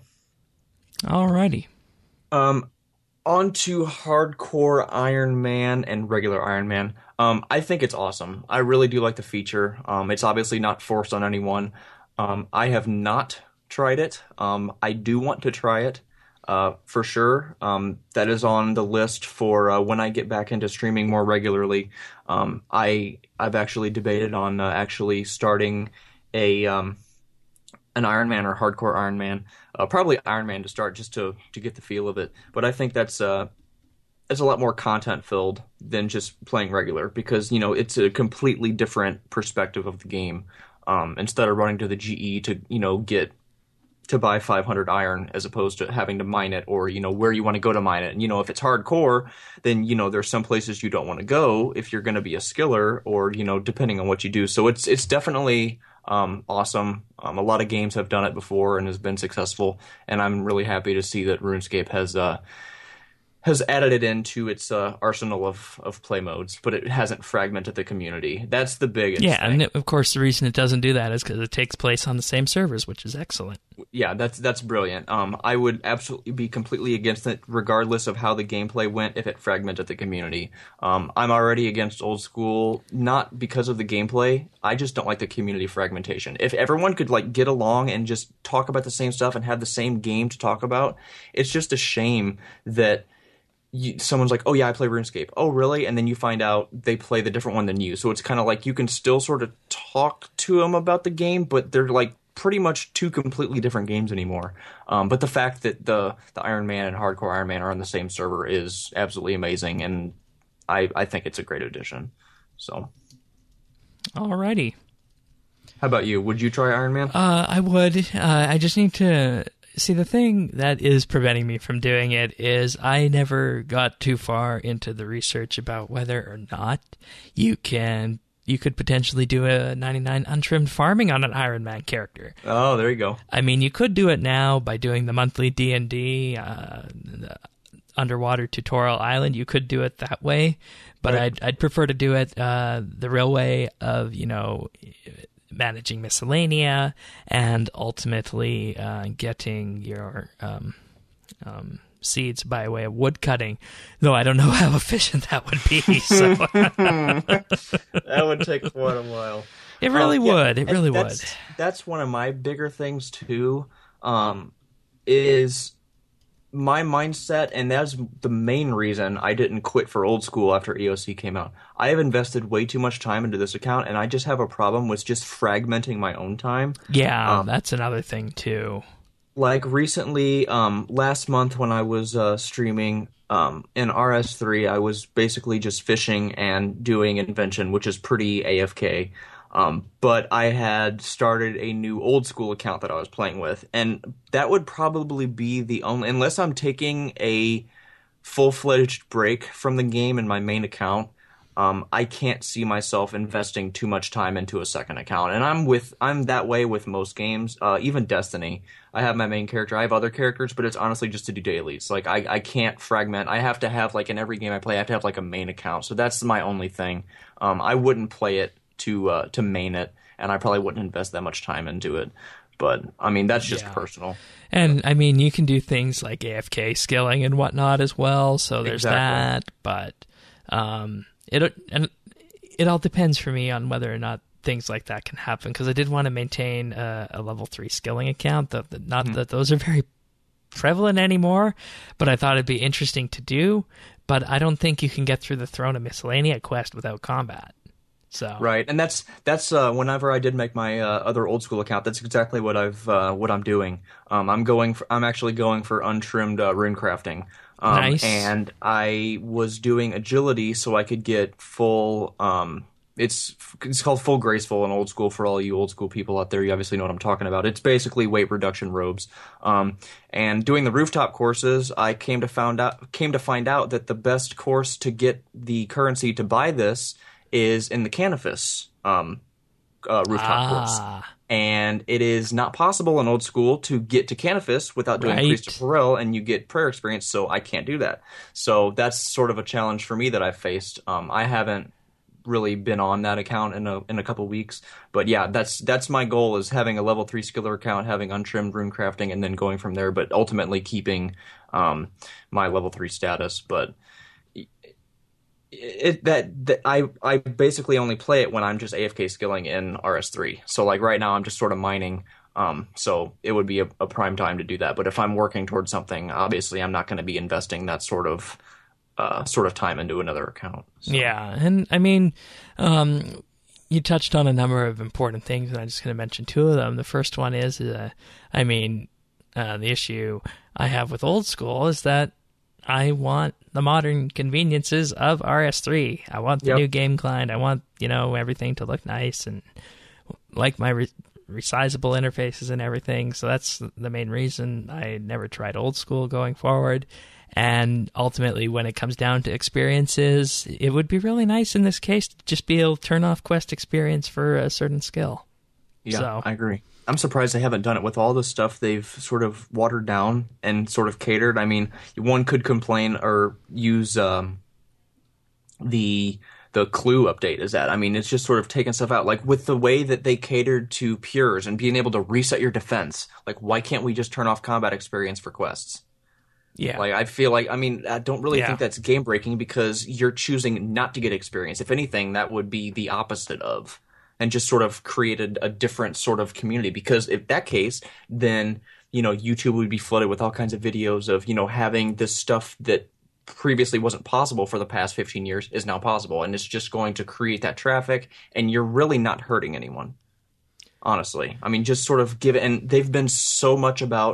Alrighty. um, on to hardcore Iron Man and regular Iron Man. Um, I think it's awesome. I really do like the feature. Um, it's obviously not forced on anyone. Um, I have not tried it. Um, I do want to try it. Uh, for sure. Um, that is on the list for uh, when I get back into streaming more regularly. Um, I I've actually debated on uh, actually starting a um, an Iron Man or hardcore Iron Man, uh, probably Iron Man to start, just to to get the feel of it. But I think that's uh it's a lot more content filled than just playing regular, because you know it's a completely different perspective of the game. Um, instead of running to the G E to you know get to buy five hundred iron, as opposed to having to mine it, or you know where you want to go to mine it. And you know if it's hardcore, then you know there's some places you don't want to go if you're going to be a skiller, or you know depending on what you do. So it's it's definitely um, awesome. Um, a lot of games have done it before and has been successful, and I'm really happy to see that RuneScape has uh, has added it into its uh, arsenal of, of play modes, but it hasn't fragmented the community. That's the biggest Yeah, thing. and of course the reason it doesn't do that is because it takes place on the same servers, which is excellent. Yeah, that's that's brilliant. Um, I would absolutely be completely against it, regardless of how the gameplay went, if it fragmented the community. Um, I'm already against old school, not because of the gameplay. I just don't like the community fragmentation. If everyone could like get along and just talk about the same stuff and have the same game to talk about, it's just a shame that You, someone's like, oh yeah, I play RuneScape. Oh really? And then you find out they play the different one than you. So it's kind of like you can still sort of talk to them about the game, but they're like pretty much two completely different games anymore. Um, but the fact that the the Iron Man and Hardcore Iron Man are on the same server is absolutely amazing, and I I think it's a great addition. So, Alrighty. how about you? Would you try Iron Man? Uh, I would. Uh, I just need to... See, the thing that is preventing me from doing it is I never got too far into the research about whether or not you can you could potentially do a ninety-nine untrimmed farming on an Iron Man character. Oh, there you go. I mean, you could do it now by doing the monthly D and D uh, underwater tutorial island. You could do it that way, but right. I'd I'd prefer to do it uh, the real way of, you know, managing miscellanea and ultimately uh, getting your um, um, seeds by way of wood cutting. Though I don't know how efficient that would be. So. That would take quite a while. It really um, would. Yeah, it really that's, would. That's one of my bigger things too. Um, is my mindset, and that's the main reason I didn't quit for old school after E O C came out. I have invested way too much time into this account, and I just have a problem with just fragmenting my own time. Yeah, um, that's another thing too. Like recently, um, last month when I was uh, streaming um, in R S three, I was basically just fishing and doing invention, which is pretty A F K. Um, but I had started a new old school account that I was playing with, and that would probably be the only, unless I'm taking a full-fledged break from the game in my main account, um, I can't see myself investing too much time into a second account. And I'm with, I'm that way with most games, uh, even Destiny. I have my main character. I have other characters, but it's honestly just to do dailies. Like, I, I can't fragment. I have to have, like, in every game I play, I have to have, like, a main account. So that's my only thing. Um, I wouldn't play it to uh, to main it, and I probably wouldn't invest that much time into it. But, I mean, that's just yeah. personal. And, I mean, you can do things like A F K skilling and whatnot as well, so there's exactly. that. But um, it and it all depends for me on whether or not things like that can happen, because I did want to maintain a, a level three skilling account. That, that Not mm-hmm. that those are very prevalent anymore, but I thought it'd be interesting to do. But I don't think you can get through the Throne of Miscellanea quest without combat. So. Right, and that's that's uh, whenever I did make my uh, other old school account, that's exactly what I've uh, what I'm doing. Um, I'm going for, I'm actually going for untrimmed uh, rune crafting. Um, nice. And I was doing agility so I could get full. Um, it's it's called full graceful in old school for all you old school people out there. You obviously know what I'm talking about. It's basically weight reduction robes. Um, and doing the rooftop courses, I came to found out came to find out that the best course to get the currency to buy this is in the Canifis um, uh, rooftop ah. course. And it is not possible in old school to get to Canifis without doing right. Priest of Pharrell, and you get prayer experience, so I can't do that. So that's sort of a challenge for me that I've faced. Um, I haven't really been on that account in a in a couple weeks. But yeah, that's that's my goal, is having a level three skiller account, having untrimmed rune crafting, and then going from there, but ultimately keeping um, my level three status. But It, that, that I I basically only play it when I'm just A F K skilling in R S three. So like right now I'm just sort of mining. Um, so it would be a, a prime time to do that. But if I'm working towards something, obviously I'm not going to be investing that sort of uh, sort of time into another account. So. Yeah, and I mean, um, you touched on a number of important things, and I'm just going to mention two of them. The first one is, uh, I mean, uh, the issue I have with old school is that I want the modern conveniences of R S three. I want the yep. new game client. I want, you know, everything to look nice and like my re- resizable interfaces and everything. So that's the main reason I never tried old school going forward. And ultimately, when it comes down to experiences, it would be really nice in this case to just be able to turn off quest experience for a certain skill. Yeah, so. I agree. I'm surprised they haven't done it with all the stuff they've sort of watered down and sort of catered. I mean, one could complain or use um, the the Clue update is that. I mean, it's just sort of taking stuff out. Like with the way that they catered to Pures and being able to reset your defense. Like, why can't we just turn off combat experience for quests? Yeah. Like, I feel like, I mean, I don't really yeah. think that's game breaking, because you're choosing not to get experience. If anything, that would be the opposite of. And just sort of created a different sort of community. Because if that case, then, you know, YouTube would be flooded with all kinds of videos of, you know, having this stuff that previously wasn't possible for the past fifteen years is now possible. And it's just going to create that traffic, and you're really not hurting anyone. Honestly. I mean, just sort of give it, and they've been so much about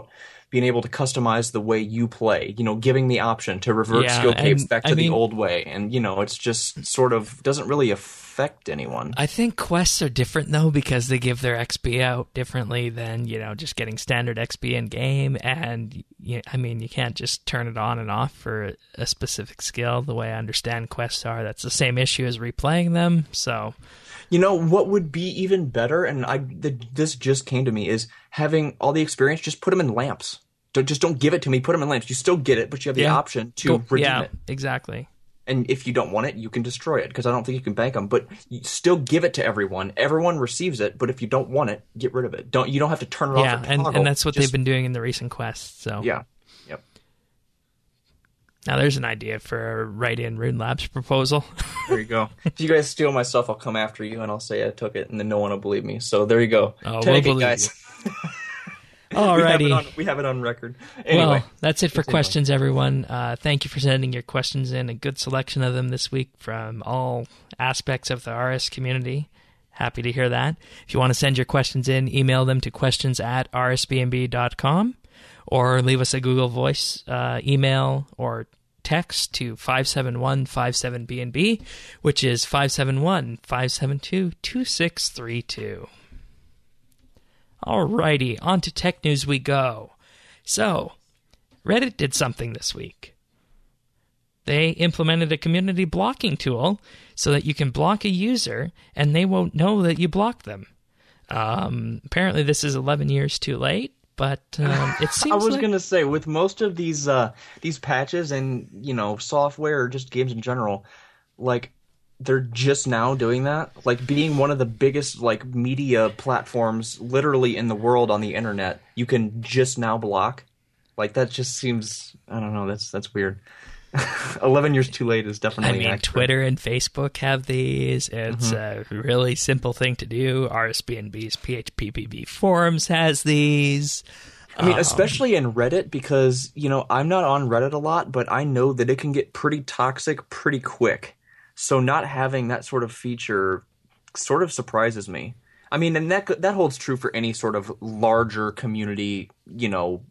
being able to customize the way you play, you know, giving the option to revert Yeah, skill capes and, back to I the mean- old way. And, you know, it's just sort of doesn't really affect anyone. I think quests are different though because they give their X P out differently than, you know, just getting standard X P in game. And you, I mean, you can't just turn it on and off for a specific skill. The way I understand quests are, that's the same issue as replaying them. So, You know, what would be even better, and I th- this just came to me, is having all the experience, just put them in lamps. Don't, just don't give it to me, put them in lamps. You still get it, but you have the Yeah. option to Go- redeem yeah, it. exactly. And if you don't want it, you can destroy it, because I don't think you can bank them. But you still give it to everyone. Everyone receives it, but if you don't want it, get rid of it. Don't You don't have to turn it Yeah, off or and, toggle. and that's what Just- they've been doing in the recent quests. So Yeah. Yep. now there's an idea for a write-in Rune Labs proposal. There you go. If you guys steal my stuff, I'll come after you, and I'll say I took it, and then no one will believe me. So there you go. Oh, Take we'll it, believe guys. We have, Alrighty. it on, we have it on record. Anyway. Well, that's it for continue. questions, everyone. Uh, thank you for sending your questions in. A good selection of them this week from all aspects of the R S community. Happy to hear that. If you want to send your questions in, email them to questions at r s b n b dot com or leave us a Google Voice uh, email or text to five seven one five seven B N B, which is five seven one five seven two two six three two. Alrighty, on to tech news we go. So, Reddit did something this week. They implemented a community blocking tool so that you can block a user and they won't know that you blocked them. Um, apparently this is eleven years too late, but um, it seems I was like... gonna say, with most of these uh, these patches and, you know, software or just games in general, like, they're just now doing that. Like, being one of the biggest, like, media platforms literally in the world on the internet, you can just now block. Like, that just seems, I don't know, that's that's weird. eleven years too late is I definitely mean, accurate. Twitter and Facebook have these. It's Mm-hmm. a really simple thing to do. R S B N B's P H P P B forums has these. I mean, Um, especially in Reddit, because, you know, I'm not on Reddit a lot, but I know that it can get pretty toxic pretty quick. So not having that sort of feature sort of surprises me. I mean, and that that holds true for any sort of larger community, you know,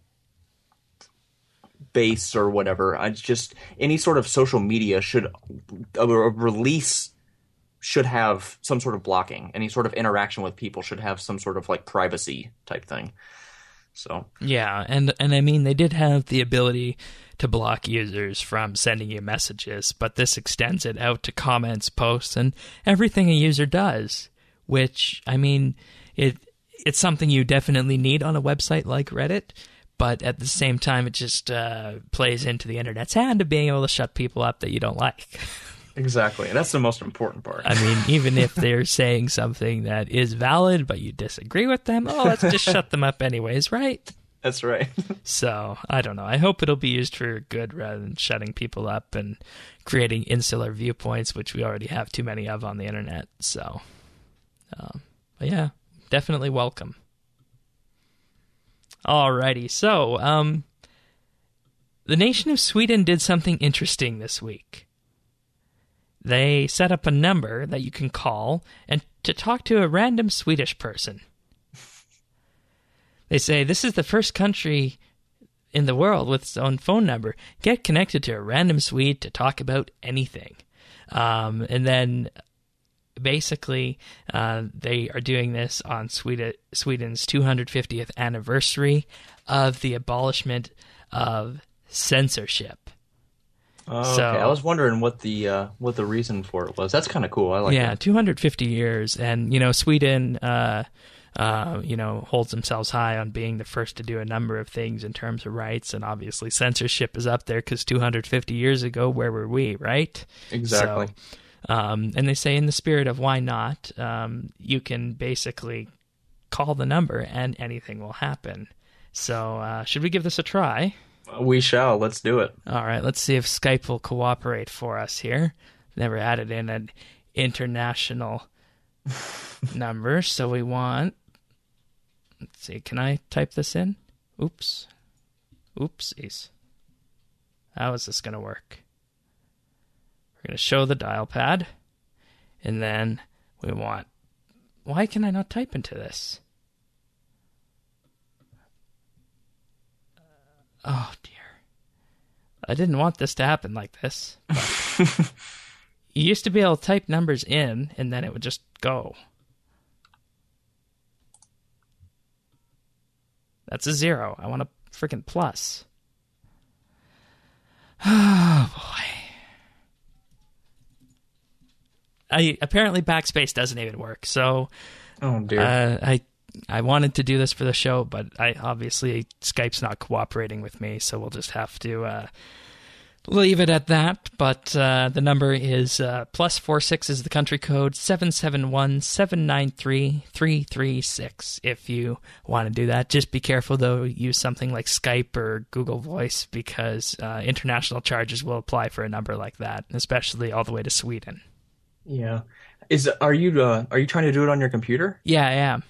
base or whatever. I just any sort of social media should a, a release should have some sort of blocking. Any sort of interaction with people should have some sort of like privacy type thing. So Yeah, and and I mean, they did have the ability to block users from sending you messages, but this extends it out to comments, posts, and everything a user does, which, I mean, it it's something you definitely need on a website like Reddit, but at the same time, it just uh, plays into the internet's hand of being able to shut people up that you don't like. exactly, and that's the most important part. I mean, even if they're saying something that is valid, but you disagree with them, oh, let's just shut them up anyways, right? That's right. So, I don't know. I hope it'll be used for good rather than shutting people up and creating insular viewpoints, which we already have too many of on the internet. So, um, but yeah, definitely welcome. Alrighty, so, um, the nation of Sweden did something interesting this week. They set up a number that you can call and to talk to a random Swedish person. They say, this is the first country in the world with its own phone number. Get connected to a random Swede to talk about anything. Um, and then basically uh, they are doing this on Sweden, Sweden's two hundred fiftieth anniversary of the abolishment of censorship. Oh, So- okay. I was wondering what the uh, what the reason for it was. That's kind of cool. I like yeah, it. two hundred fifty years. And, you know, Sweden, uh, uh, you know, holds themselves high on being the first to do a number of things in terms of rights. And obviously censorship is up there because two hundred fifty years ago, where were we, right? Exactly. So, um, and they say in the spirit of why not, um, you can basically call the number and anything will happen. So uh, should we give this a try? We shall. Let's do it. All right, let's see if Skype will cooperate for us here. Never added in an international number, so we want... Let's see, can I type this in? Oops. Oopsies. How is this going to work? We're going to show the dial pad, and then we want... Why can I not type into this? Oh, dear. I didn't want this to happen like this. But you used to be able to type numbers in, and then it would just go. That's a zero. I want a freaking plus. Oh, boy. I apparently backspace doesn't even work, so Oh, dear. uh, I I wanted to do this for the show, but I obviously Skype's not cooperating with me, so we'll just have to uh, leave it at that. But uh, the number is uh, plus four six is the country code, seven seven one, seven nine three, three three six if you want to do that. Just be careful, though. Use something like Skype or Google Voice, because uh, international charges will apply for a number like that, especially all the way to Sweden. Yeah. Is are you uh, are you trying to do it on your computer? Yeah, I am.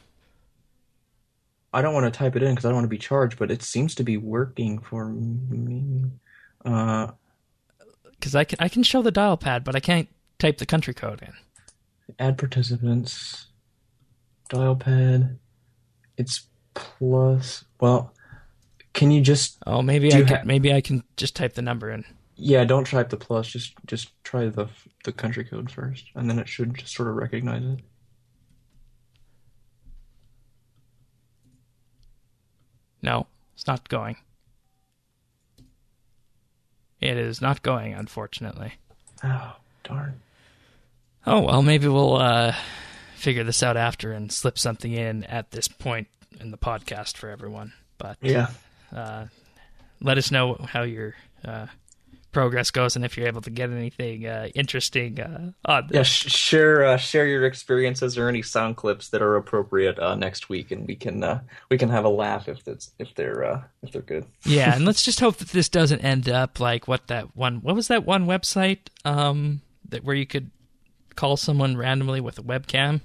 I don't want to type it in because I don't want to be charged, but it seems to be working for me. Uh, Because I can, I can show the dial pad, but I can't type the country code in. add participants, dial pad. It's plus. Well, can you just? Oh, maybe Do I you can, ha- maybe I can just type the number in. Yeah, don't type the plus. Just just try the the country code first, and then it should just sort of recognize it. No, it's not going. It is not going, unfortunately. Oh, darn. Oh, well, maybe we'll uh, figure this out after and slip something in at this point in the podcast for everyone. But Yeah. uh, let us know how your uh, progress goes and if you're able to get anything uh, interesting uh, on this. Yeah, sh- share uh, share your experiences or any sound clips that are appropriate uh, next week, and we can uh, we can have a laugh if that's if they're uh, if they're good. Yeah, and let's just hope that this doesn't end up like what that one. What was that one website um, that where you could call someone randomly with a webcam?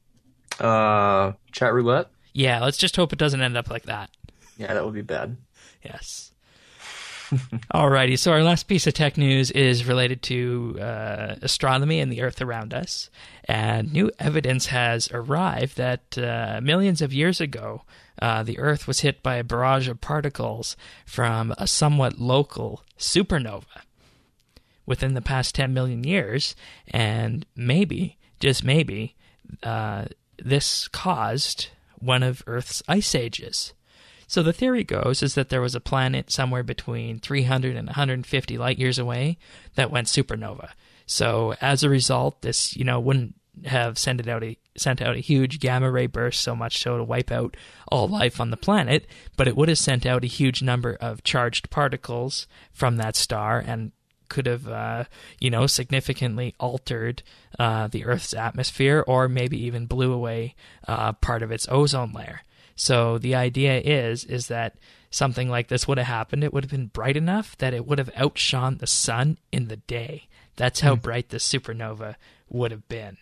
Uh, chat roulette. Yeah, let's just hope it doesn't end up like that. Yeah, that would be bad. Yes. Alrighty, so our last piece of tech news is related to uh, astronomy and the Earth around us. And new evidence has arrived that uh, millions of years ago, uh, the Earth was hit by a barrage of particles from a somewhat local supernova within the past ten million years. And maybe, just maybe, uh, this caused one of Earth's ice ages. So the theory goes is that there was a planet somewhere between three hundred and one hundred fifty light years away that went supernova. So as a result, this, you know, wouldn't have sent it out a sent out a huge gamma ray burst so much so to wipe out all life on the planet, but it would have sent out a huge number of charged particles from that star and could have, uh, you know, significantly altered uh, the Earth's atmosphere, or maybe even blew away uh, part of its ozone layer. So the idea is is that something like this would have happened. It would have been bright enough that it would have outshone the sun in the day. That's how mm. bright this supernova would have been.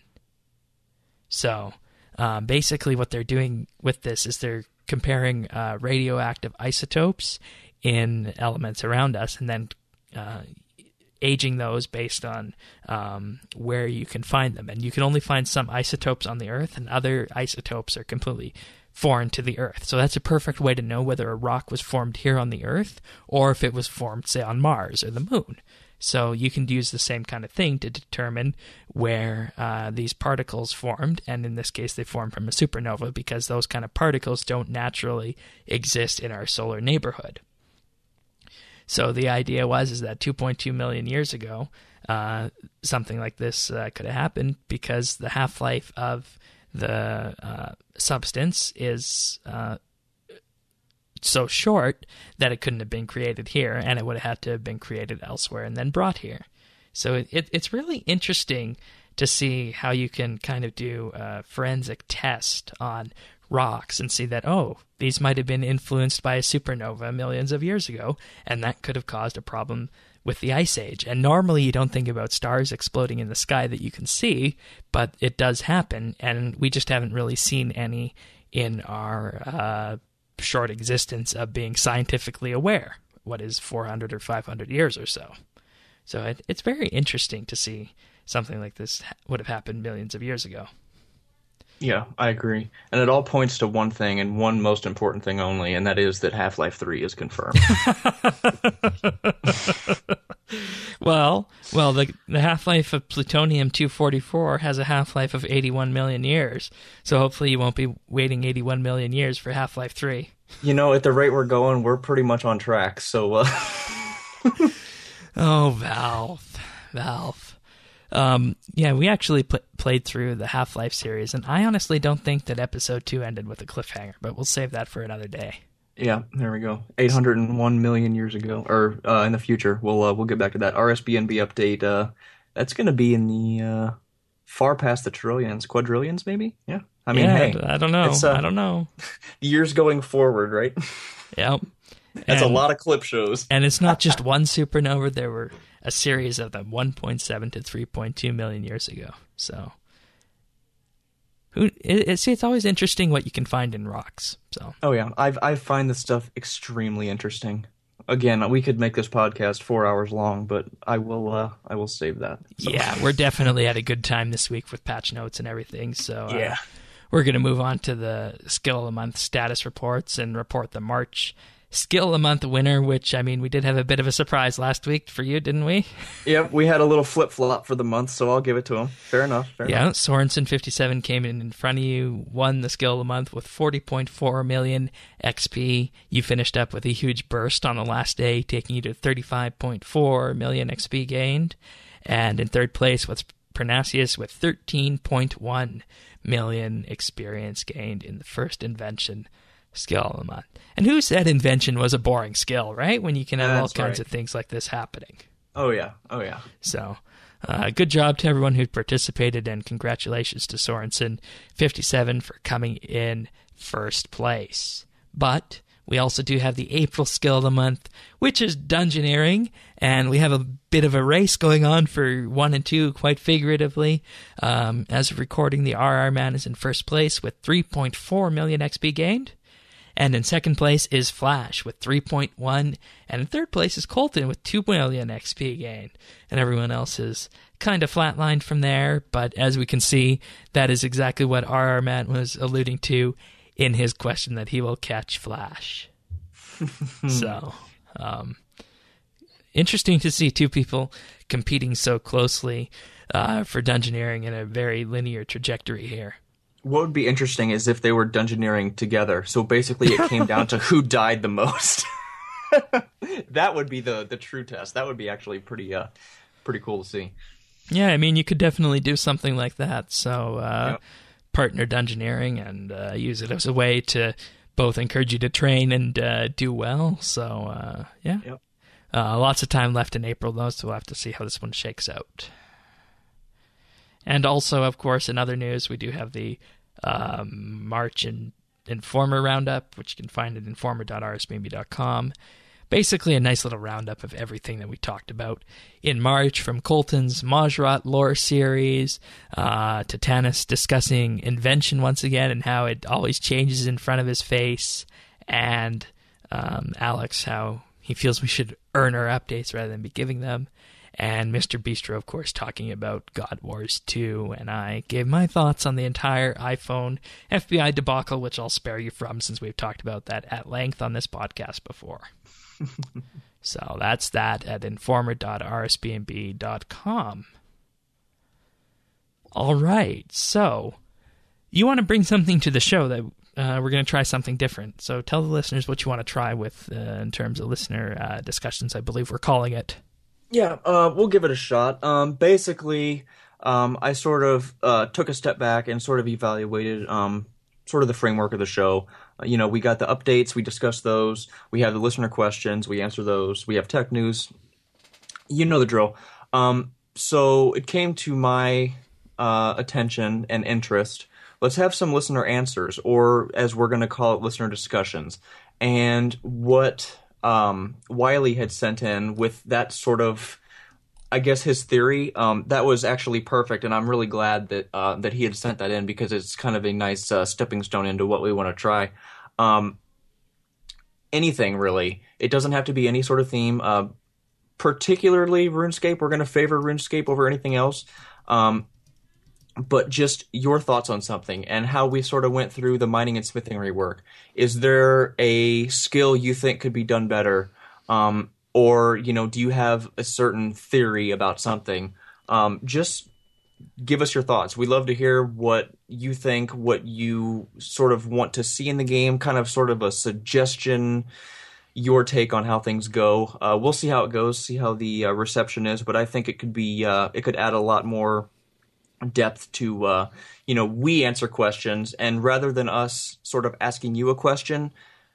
So um, basically what they're doing with this is they're comparing uh, radioactive isotopes in elements around us and then uh, aging those based on um, where you can find them. And you can only find some isotopes on the Earth, and other isotopes are completely foreign to the Earth. So that's a perfect way to know whether a rock was formed here on the Earth or if it was formed, say, on Mars or the Moon. So you can use the same kind of thing to determine where uh, these particles formed, and in this case they formed from a supernova because those kind of particles don't naturally exist in our solar neighborhood. So the idea was is that two point two million years ago, uh, something like this uh, could have happened because the half-life of the uh, substance is uh, so short that it couldn't have been created here, and it would have had to have been created elsewhere and then brought here. So it, it, it's really interesting to see how you can kind of do a forensic test on rocks and see that, oh, these might have been influenced by a supernova millions of years ago, and that could have caused a problem with the Ice Age. And normally you don't think about stars exploding in the sky that you can see, but it does happen, and we just haven't really seen any in our uh, short existence of being scientifically aware, what is four hundred or five hundred years or so. So it, it's very interesting to see something like this would have happened millions of years ago. Yeah, I agree. And it all points to one thing and one most important thing only, and that is that Half-Life three is confirmed. well, well, the the half-life of plutonium two forty-four has a half-life of eighty-one million years. So hopefully you won't be waiting eighty-one million years for Half-Life three. You know, at the rate we're going, we're pretty much on track. So uh... Oh, Valve. Valve. Um, yeah, we actually pl- played through the Half-Life series, and I honestly don't think that episode two ended with a cliffhanger, but we'll save that for another day. Yeah, there we go. eight hundred one million years ago, or uh, in the future. We'll uh, we'll get back to that. R S B N B update, uh, that's going to be in the uh, far past the trillions, quadrillions maybe? Yeah. I mean, yeah, hey. I don't know. Uh, I don't know. Years going forward, right? Yep. That's and, a lot of clip shows. And it's not just one supernova. There were a series of them, one point seven to three point two million years ago. So, who? It, it, see, it's always interesting what you can find in rocks. So. Oh yeah, I I find this stuff extremely interesting. Again, we could make this podcast four hours long, but I will uh, I will save that. So. Yeah, we're definitely at a good time this week with patch notes and everything. So uh, yeah, we're going to move on to the Skill of the Month status reports and report the March Skill of the Month winner, which, I mean, we did have a bit of a surprise last week for you, didn't we? Yep, we had a little flip-flop for the month, so I'll give it to him. Fair enough. Fair yeah, enough. Sorensen fifty-seven came in in front of you, won the Skill of the Month with forty point four million X P. You finished up with a huge burst on the last day, taking you to thirty-five point four million X P gained. And in third place was Pernasius with thirteen point one million experience gained in the first invention skill of the month. And who said invention was a boring skill, right? When you can have That's all kinds right. of things like this happening. Oh yeah, oh yeah. So, uh, good job to everyone who participated, and congratulations to Sorensen fifty-seven for coming in first place. But we also do have the April skill of the month, which is Dungeoneering, and we have a bit of a race going on for one and two, quite figuratively. Um, as of recording, the R R Man is in first place with three point four million X P gained. And in second place is Flash with three point one. And in third place is Colton with two million X P gained. And everyone else is kind of flatlined from there. But as we can see, that is exactly what R R Man was alluding to in his question, that he will catch Flash. So, um, interesting to see two people competing so closely uh, for Dungeoneering in a very linear trajectory here. What would be interesting is if they were dungeoneering together. So basically it came down to who died the most. That would be the, the true test. That would be actually pretty uh pretty cool to see. Yeah, I mean, you could definitely do something like that. So uh, Yep. partner Dungeoneering and uh, use it as a way to both encourage you to train and uh, do well. So, uh, yeah. Yep. Uh, lots of time left in April, though, so we'll have to see how this one shakes out. And also, of course, in other news, we do have the um, March in Informer Roundup, which you can find at informer dot r s b n b dot com. Basically, a nice little roundup of everything that we talked about in March, from Colton's Majrat lore series uh, to Tanis discussing invention once again and how it always changes in front of his face, and um, Alex, how he feels we should earn our updates rather than be giving them. And Mister Bistro, of course, talking about God Wars two, and I gave my thoughts on the entire iPhone F B I debacle, which I'll spare you from since we've talked about that at length on this podcast before. So that's that at informer dot r s b n b dot com. All right, so you want to bring something to the show that uh, we're going to try something different. So tell the listeners what you want to try with uh, in terms of listener uh, discussions, I believe we're calling it. Yeah, uh, we'll give it a shot. Um, basically, um, I sort of uh, took a step back and sort of evaluated um, sort of the framework of the show. Uh, you know, we got the updates, we discussed those. We have the listener questions, we answer those. We have tech news. You know the drill. Um, so it came to my uh, attention and interest. Let's have some listener answers, or as we're going to call it, listener discussions. And what um, Wiley had sent in with that sort of, I guess, his theory, um, that was actually perfect, and I'm really glad that uh, that he had sent that in, because it's kind of a nice uh, stepping stone into what we want to try. Um, anything, really. It doesn't have to be any sort of theme. Uh, particularly RuneScape. We're going to favor RuneScape over anything else. Um, but just your thoughts on something and how we sort of went through the mining and smithing rework. Is there a skill you think could be done better? Um, or, you know, do you have a certain theory about something? Um, just give us your thoughts. We love to hear what you think, what you sort of want to see in the game, kind of sort of a suggestion, your take on how things go. Uh, we'll see how it goes, see how the uh, reception is, but I think it could be, uh, it could add a lot more depth to, uh, you know, we answer questions, and rather than us sort of asking you a question,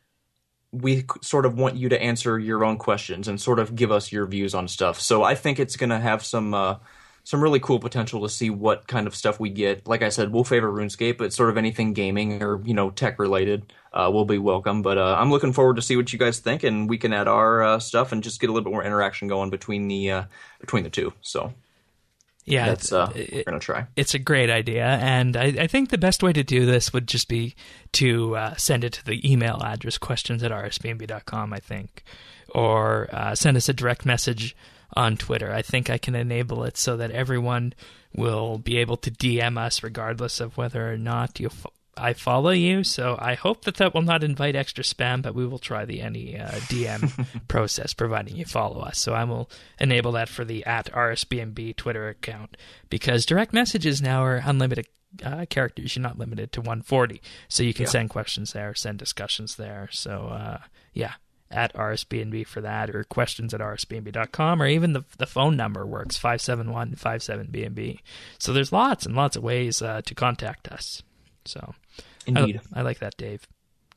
we sort of want you to answer your own questions and sort of give us your views on stuff. So I think it's going to have some, uh, some really cool potential to see what kind of stuff we get. Like I said, we'll favor RuneScape, but sort of anything gaming or, you know, tech related, uh, will be welcome. But, uh, I'm looking forward to see what you guys think, and we can add our, uh, stuff and just get a little bit more interaction going between the, uh, between the two. So. Yeah, that's uh, it, we're gonna try. It's a great idea, and I, I think the best way to do this would just be to uh, send it to the email address questions at r s b n b dot com, I think, or uh, send us a direct message on Twitter. I think I can enable it so that everyone will be able to D M us regardless of whether or not you fo- I follow you. So I hope that that will not invite extra spam, but we will try the any uh, D M process, providing you follow us. So I will enable that for the at R S B N B Twitter account, because direct messages now are unlimited uh, characters. You're not limited to one forty. So you can yeah. send questions there, send discussions there. So uh, yeah, at R S B N B for that, or questions at r s b n b dot com, or even the the phone number works, five seven one, five seven B N B. So there's lots and lots of ways uh, to contact us. So, indeed, I, I like that, Dave.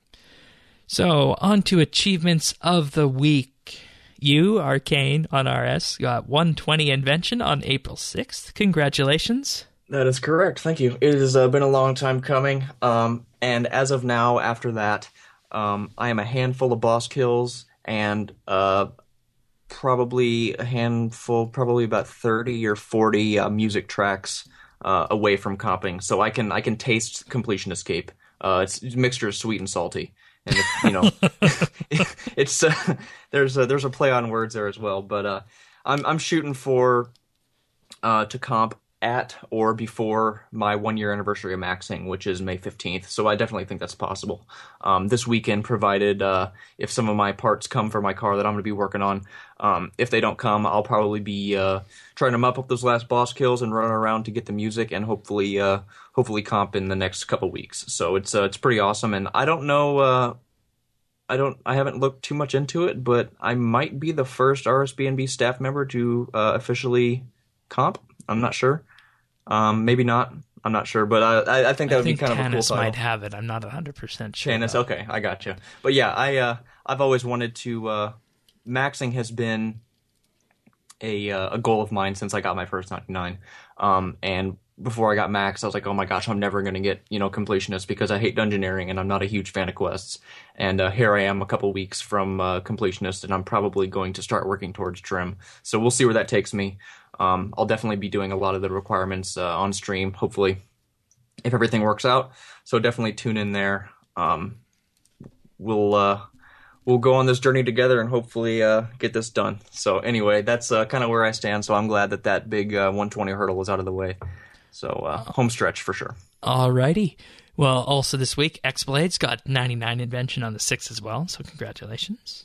So, on to achievements of the week. You, Arcane, on R S, got one twenty Invention on April sixth. Congratulations. That is correct. Thank you. It has uh, been a long time coming, um, and as of now, after that, um, I am a handful of boss kills and uh, probably a handful, probably about thirty or forty uh, music tracks Uh, away from comping, so I can I can taste completion escape. Uh, it's a mixture of sweet and salty, and if, you know, it's uh, there's a, there's a play on words there as well. But uh, I'm I'm shooting for uh, to comp at or before my one year anniversary of maxing, which is May fifteenth. So I definitely think that's possible. Um, this weekend, provided uh, if some of my parts come for my car that I'm going to be working on. Um, if they don't come, I'll probably be uh, trying to mop up those last boss kills and run around to get the music, and hopefully, uh, hopefully comp in the next couple weeks. So it's uh, it's pretty awesome, and I don't know, uh, I don't, I haven't looked too much into it, but I might be the first R S B N B staff member to uh, officially comp. I'm not sure. Um, maybe not. I'm not sure, but uh, I, I think that I would think be kind Canis of a cool title. might have it. I'm not one hundred percent sure. Canis, okay, I got you. But yeah, I uh, I've always wanted to. Uh, maxing has been a uh, a goal of mine since I got my first ninety-nine. Um, and before I got max, I was like, oh my gosh, I'm never going to get, you know, completionist, because I hate dungeoneering and I'm not a huge fan of quests. And uh, here I am a couple weeks from uh, completionist, and I'm probably going to start working towards trim. So we'll see where that takes me. Um, I'll definitely be doing a lot of the requirements uh, on stream, hopefully, if everything works out. So definitely tune in there. Um, we'll uh, we'll go on this journey together and hopefully uh, get this done. So anyway, that's uh, kind of where I stand. So I'm glad that that big uh, one twenty hurdle was out of the way. So uh, home stretch for sure. Alrighty. Well, also this week, X-Blades got ninety-nine Invention on the sixth as well, so congratulations.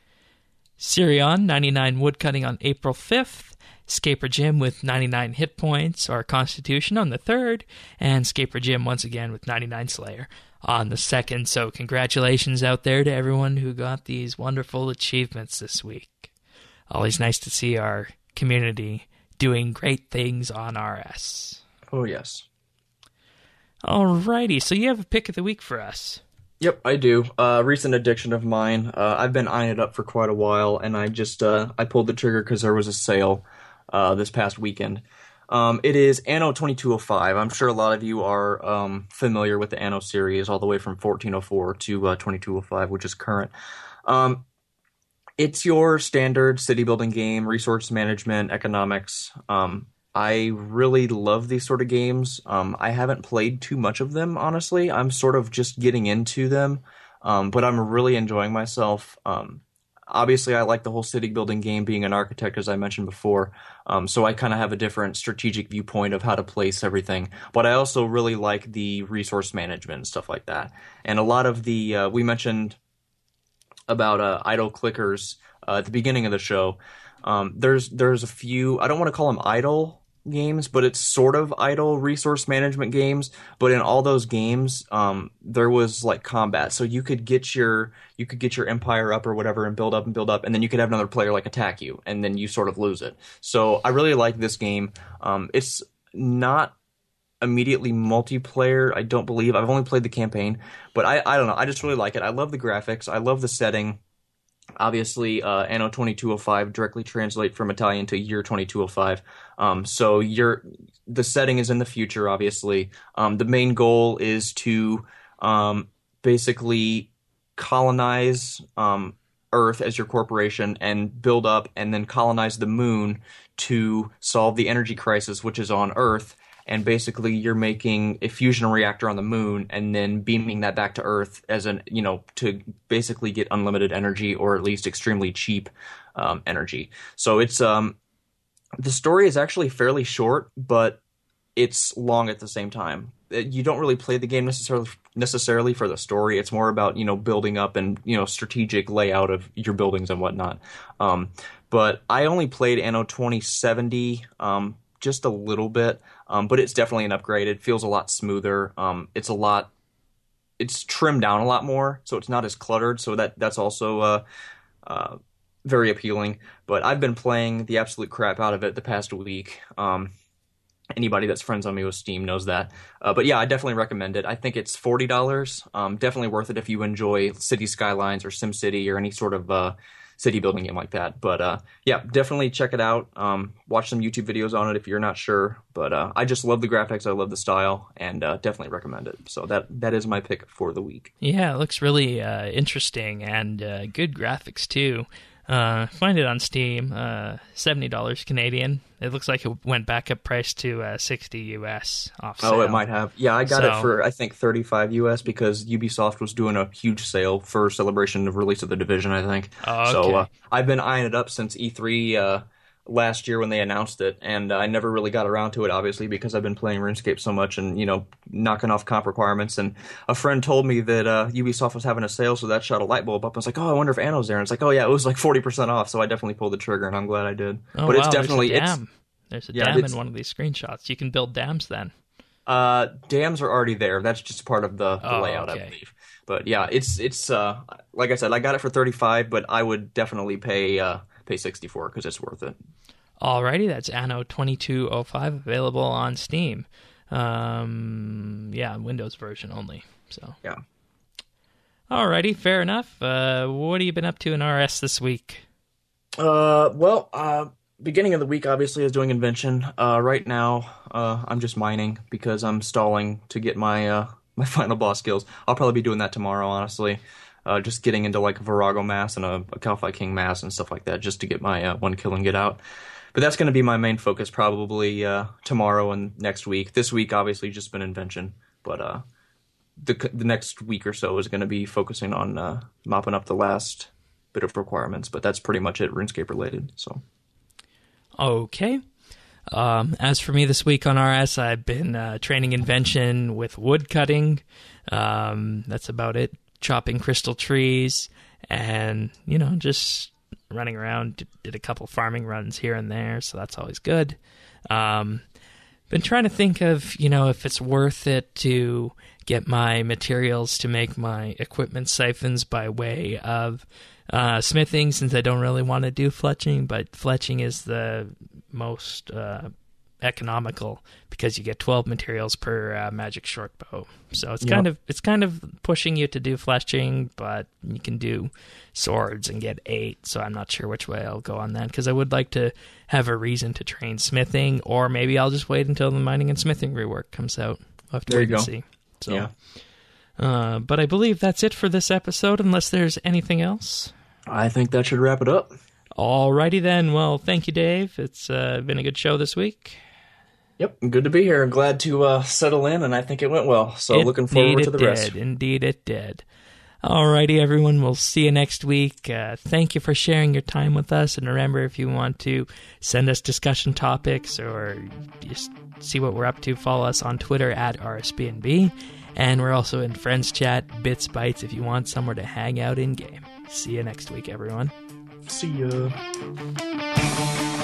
Sirion, ninety-nine Woodcutting on April fifth. Scaper Jim with ninety-nine hit points, or Constitution, on the third. And Scaper Jim once again with ninety-nine Slayer on the second. So congratulations out there to everyone who got these wonderful achievements this week. Always nice to see our community doing great things on R S. Oh, yes. Alrighty, so you have a pick of the week for us. Yep, I do. Uh, recent addiction of mine. Uh, I've been eyeing it up for quite a while, and I just uh, I pulled the trigger because there was a sale uh, this past weekend. Um, it is Anno twenty-two oh five. I'm sure a lot of you are um, familiar with the Anno series, all the way from fourteen oh four to uh, twenty-two oh five, which is current. Um, it's your standard city building game, resource management, economics. Um, I really love these sort of games. Um, I haven't played too much of them, honestly. I'm sort of just getting into them, um, but I'm really enjoying myself. Um, obviously I like the whole city building game, being an architect, as I mentioned before. Um, so I kind of have a different strategic viewpoint of how to place everything. But I also really like the resource management and stuff like that. And a lot of the, uh, we mentioned about uh, idle clickers uh, at the beginning of the show. Um, there's there's a few, I don't want to call them idle games, but it's sort of idle resource management games. But in all those games, um, there was like combat, so you could get your you could get your empire up or whatever and build up and build up, and then you could have another player like attack you, and then you sort of lose it. So I really like this game. Um, it's not immediately multiplayer, I don't believe. I've only played the campaign, but I I don't know. I just really like it. I love the graphics. I love the setting. Obviously, uh, Anno twenty-two oh five directly translate from Italian to year twenty-two oh five. Um, so you're, the setting is in the future, obviously. Um, the main goal is to um, basically colonize um, Earth as your corporation and build up and then colonize the moon to solve the energy crisis, which is on Earth. And basically, you're making a fusion reactor on the moon and then beaming that back to Earth as an, you know, to basically get unlimited energy, or at least extremely cheap um, energy. So it's um, the story is actually fairly short, but it's long at the same time. You don't really play the game necessarily necessarily for the story. It's more about, you know, building up and, you know, strategic layout of your buildings and whatnot. Um, but I only played Anno twenty seventy. Um, just a little bit, um, but it's definitely an upgrade. It feels a lot smoother. Um, it's a lot, it's trimmed down a lot more, so it's not as cluttered. So that that's also uh, uh, very appealing. But I've been playing the absolute crap out of it the past week. Um, anybody that's friends on me with Steam knows that. Uh, but yeah, I definitely recommend it. I think it's forty dollars. Um, definitely worth it if you enjoy City Skylines or SimCity or any sort of uh, city building game like that. But uh, yeah, definitely check it out. Um, watch some YouTube videos on it if you're not sure. But uh, I just love the graphics. I love the style, and uh, definitely recommend it. So that that is my pick for the week. Yeah, it looks really uh, interesting and uh, good graphics too. Uh, find it on Steam, uh, seventy dollars Canadian. It looks like it went back up price to uh, sixty U S off sale. Oh, it might have. Yeah, I got so, it for, I think, thirty-five U S because Ubisoft was doing a huge sale for celebration of release of The Division, I think. Oh, okay. So uh, I've been eyeing it up since E three uh, last year when they announced it, and uh, I never really got around to it, obviously, because I've been playing RuneScape so much and, you know, knocking off comp requirements. And a friend told me that uh, Ubisoft was having a sale, so that shot a light bulb up. I was like, oh, I wonder if Anno's there. And it's like, oh, yeah, it was like forty percent off, so I definitely pulled the trigger, and I'm glad I did. Oh, but wow, it's definitely... there's a dam. It's, there's a yeah, dam it's, in one of these screenshots. You can build dams then. Uh, dams are already there. That's just part of the, the oh, layout, okay. I believe. But yeah, it's it's uh like I said, I got it for thirty-five, but I would definitely pay uh pay sixty-four because it's worth it. Alrighty, that's Anno twenty-two oh five, available on Steam. Um, yeah, Windows version only. So yeah. Alrighty, fair enough. Uh, what have you been up to in R S this week? Uh, well, uh, beginning of the week, obviously, I was doing Invention. Uh, right now, uh, I'm just mining because I'm stalling to get my uh my final boss skills. I'll probably be doing that tomorrow, honestly. Uh, just getting into like a Virago mass and a, a Kalphite King mass and stuff like that, just to get my uh, one kill and get out. But that's going to be my main focus probably uh, tomorrow and next week. This week, obviously, just been Invention. But uh, the the next week or so is going to be focusing on uh, mopping up the last bit of requirements. But that's pretty much it, RuneScape related. So, okay. Um, as for me this week on R S, I've been uh, training Invention with wood cutting. Um, that's about it. Chopping crystal trees and, you know, just running around. Did, did a couple farming runs here and there, so that's always good. Um, been trying to think of, you know, if it's worth it to get my materials to make my equipment siphons by way of uh, smithing, since I don't really want to do fletching, but fletching is the most uh, economical because you get twelve materials per uh, magic short bow. So it's yep. kind of it's kind of pushing you to do fletching, but you can do swords and get eight. So I'm not sure which way I'll go on that, because I would like to have a reason to train smithing, or maybe I'll just wait until the mining and smithing rework comes out. We'll have to there wait you and go. see. So, yeah. Uh, but I believe that's it for this episode, unless there's anything else. I think that should wrap it up. Alrighty then. Well, thank you, Dave. It's uh, been a good show this week. Yep, good to be here. Glad to uh, settle in, and I think it went well. So Indeed looking forward to the it rest. Did. Indeed it did. Alrighty, everyone. We'll see you next week. Uh, thank you for sharing your time with us. And remember, if you want to send us discussion topics or just see what we're up to, follow us on Twitter at R S B N B. And we're also in Friends Chat, Bits Bytes, if you want somewhere to hang out in-game. See you next week, everyone. See ya.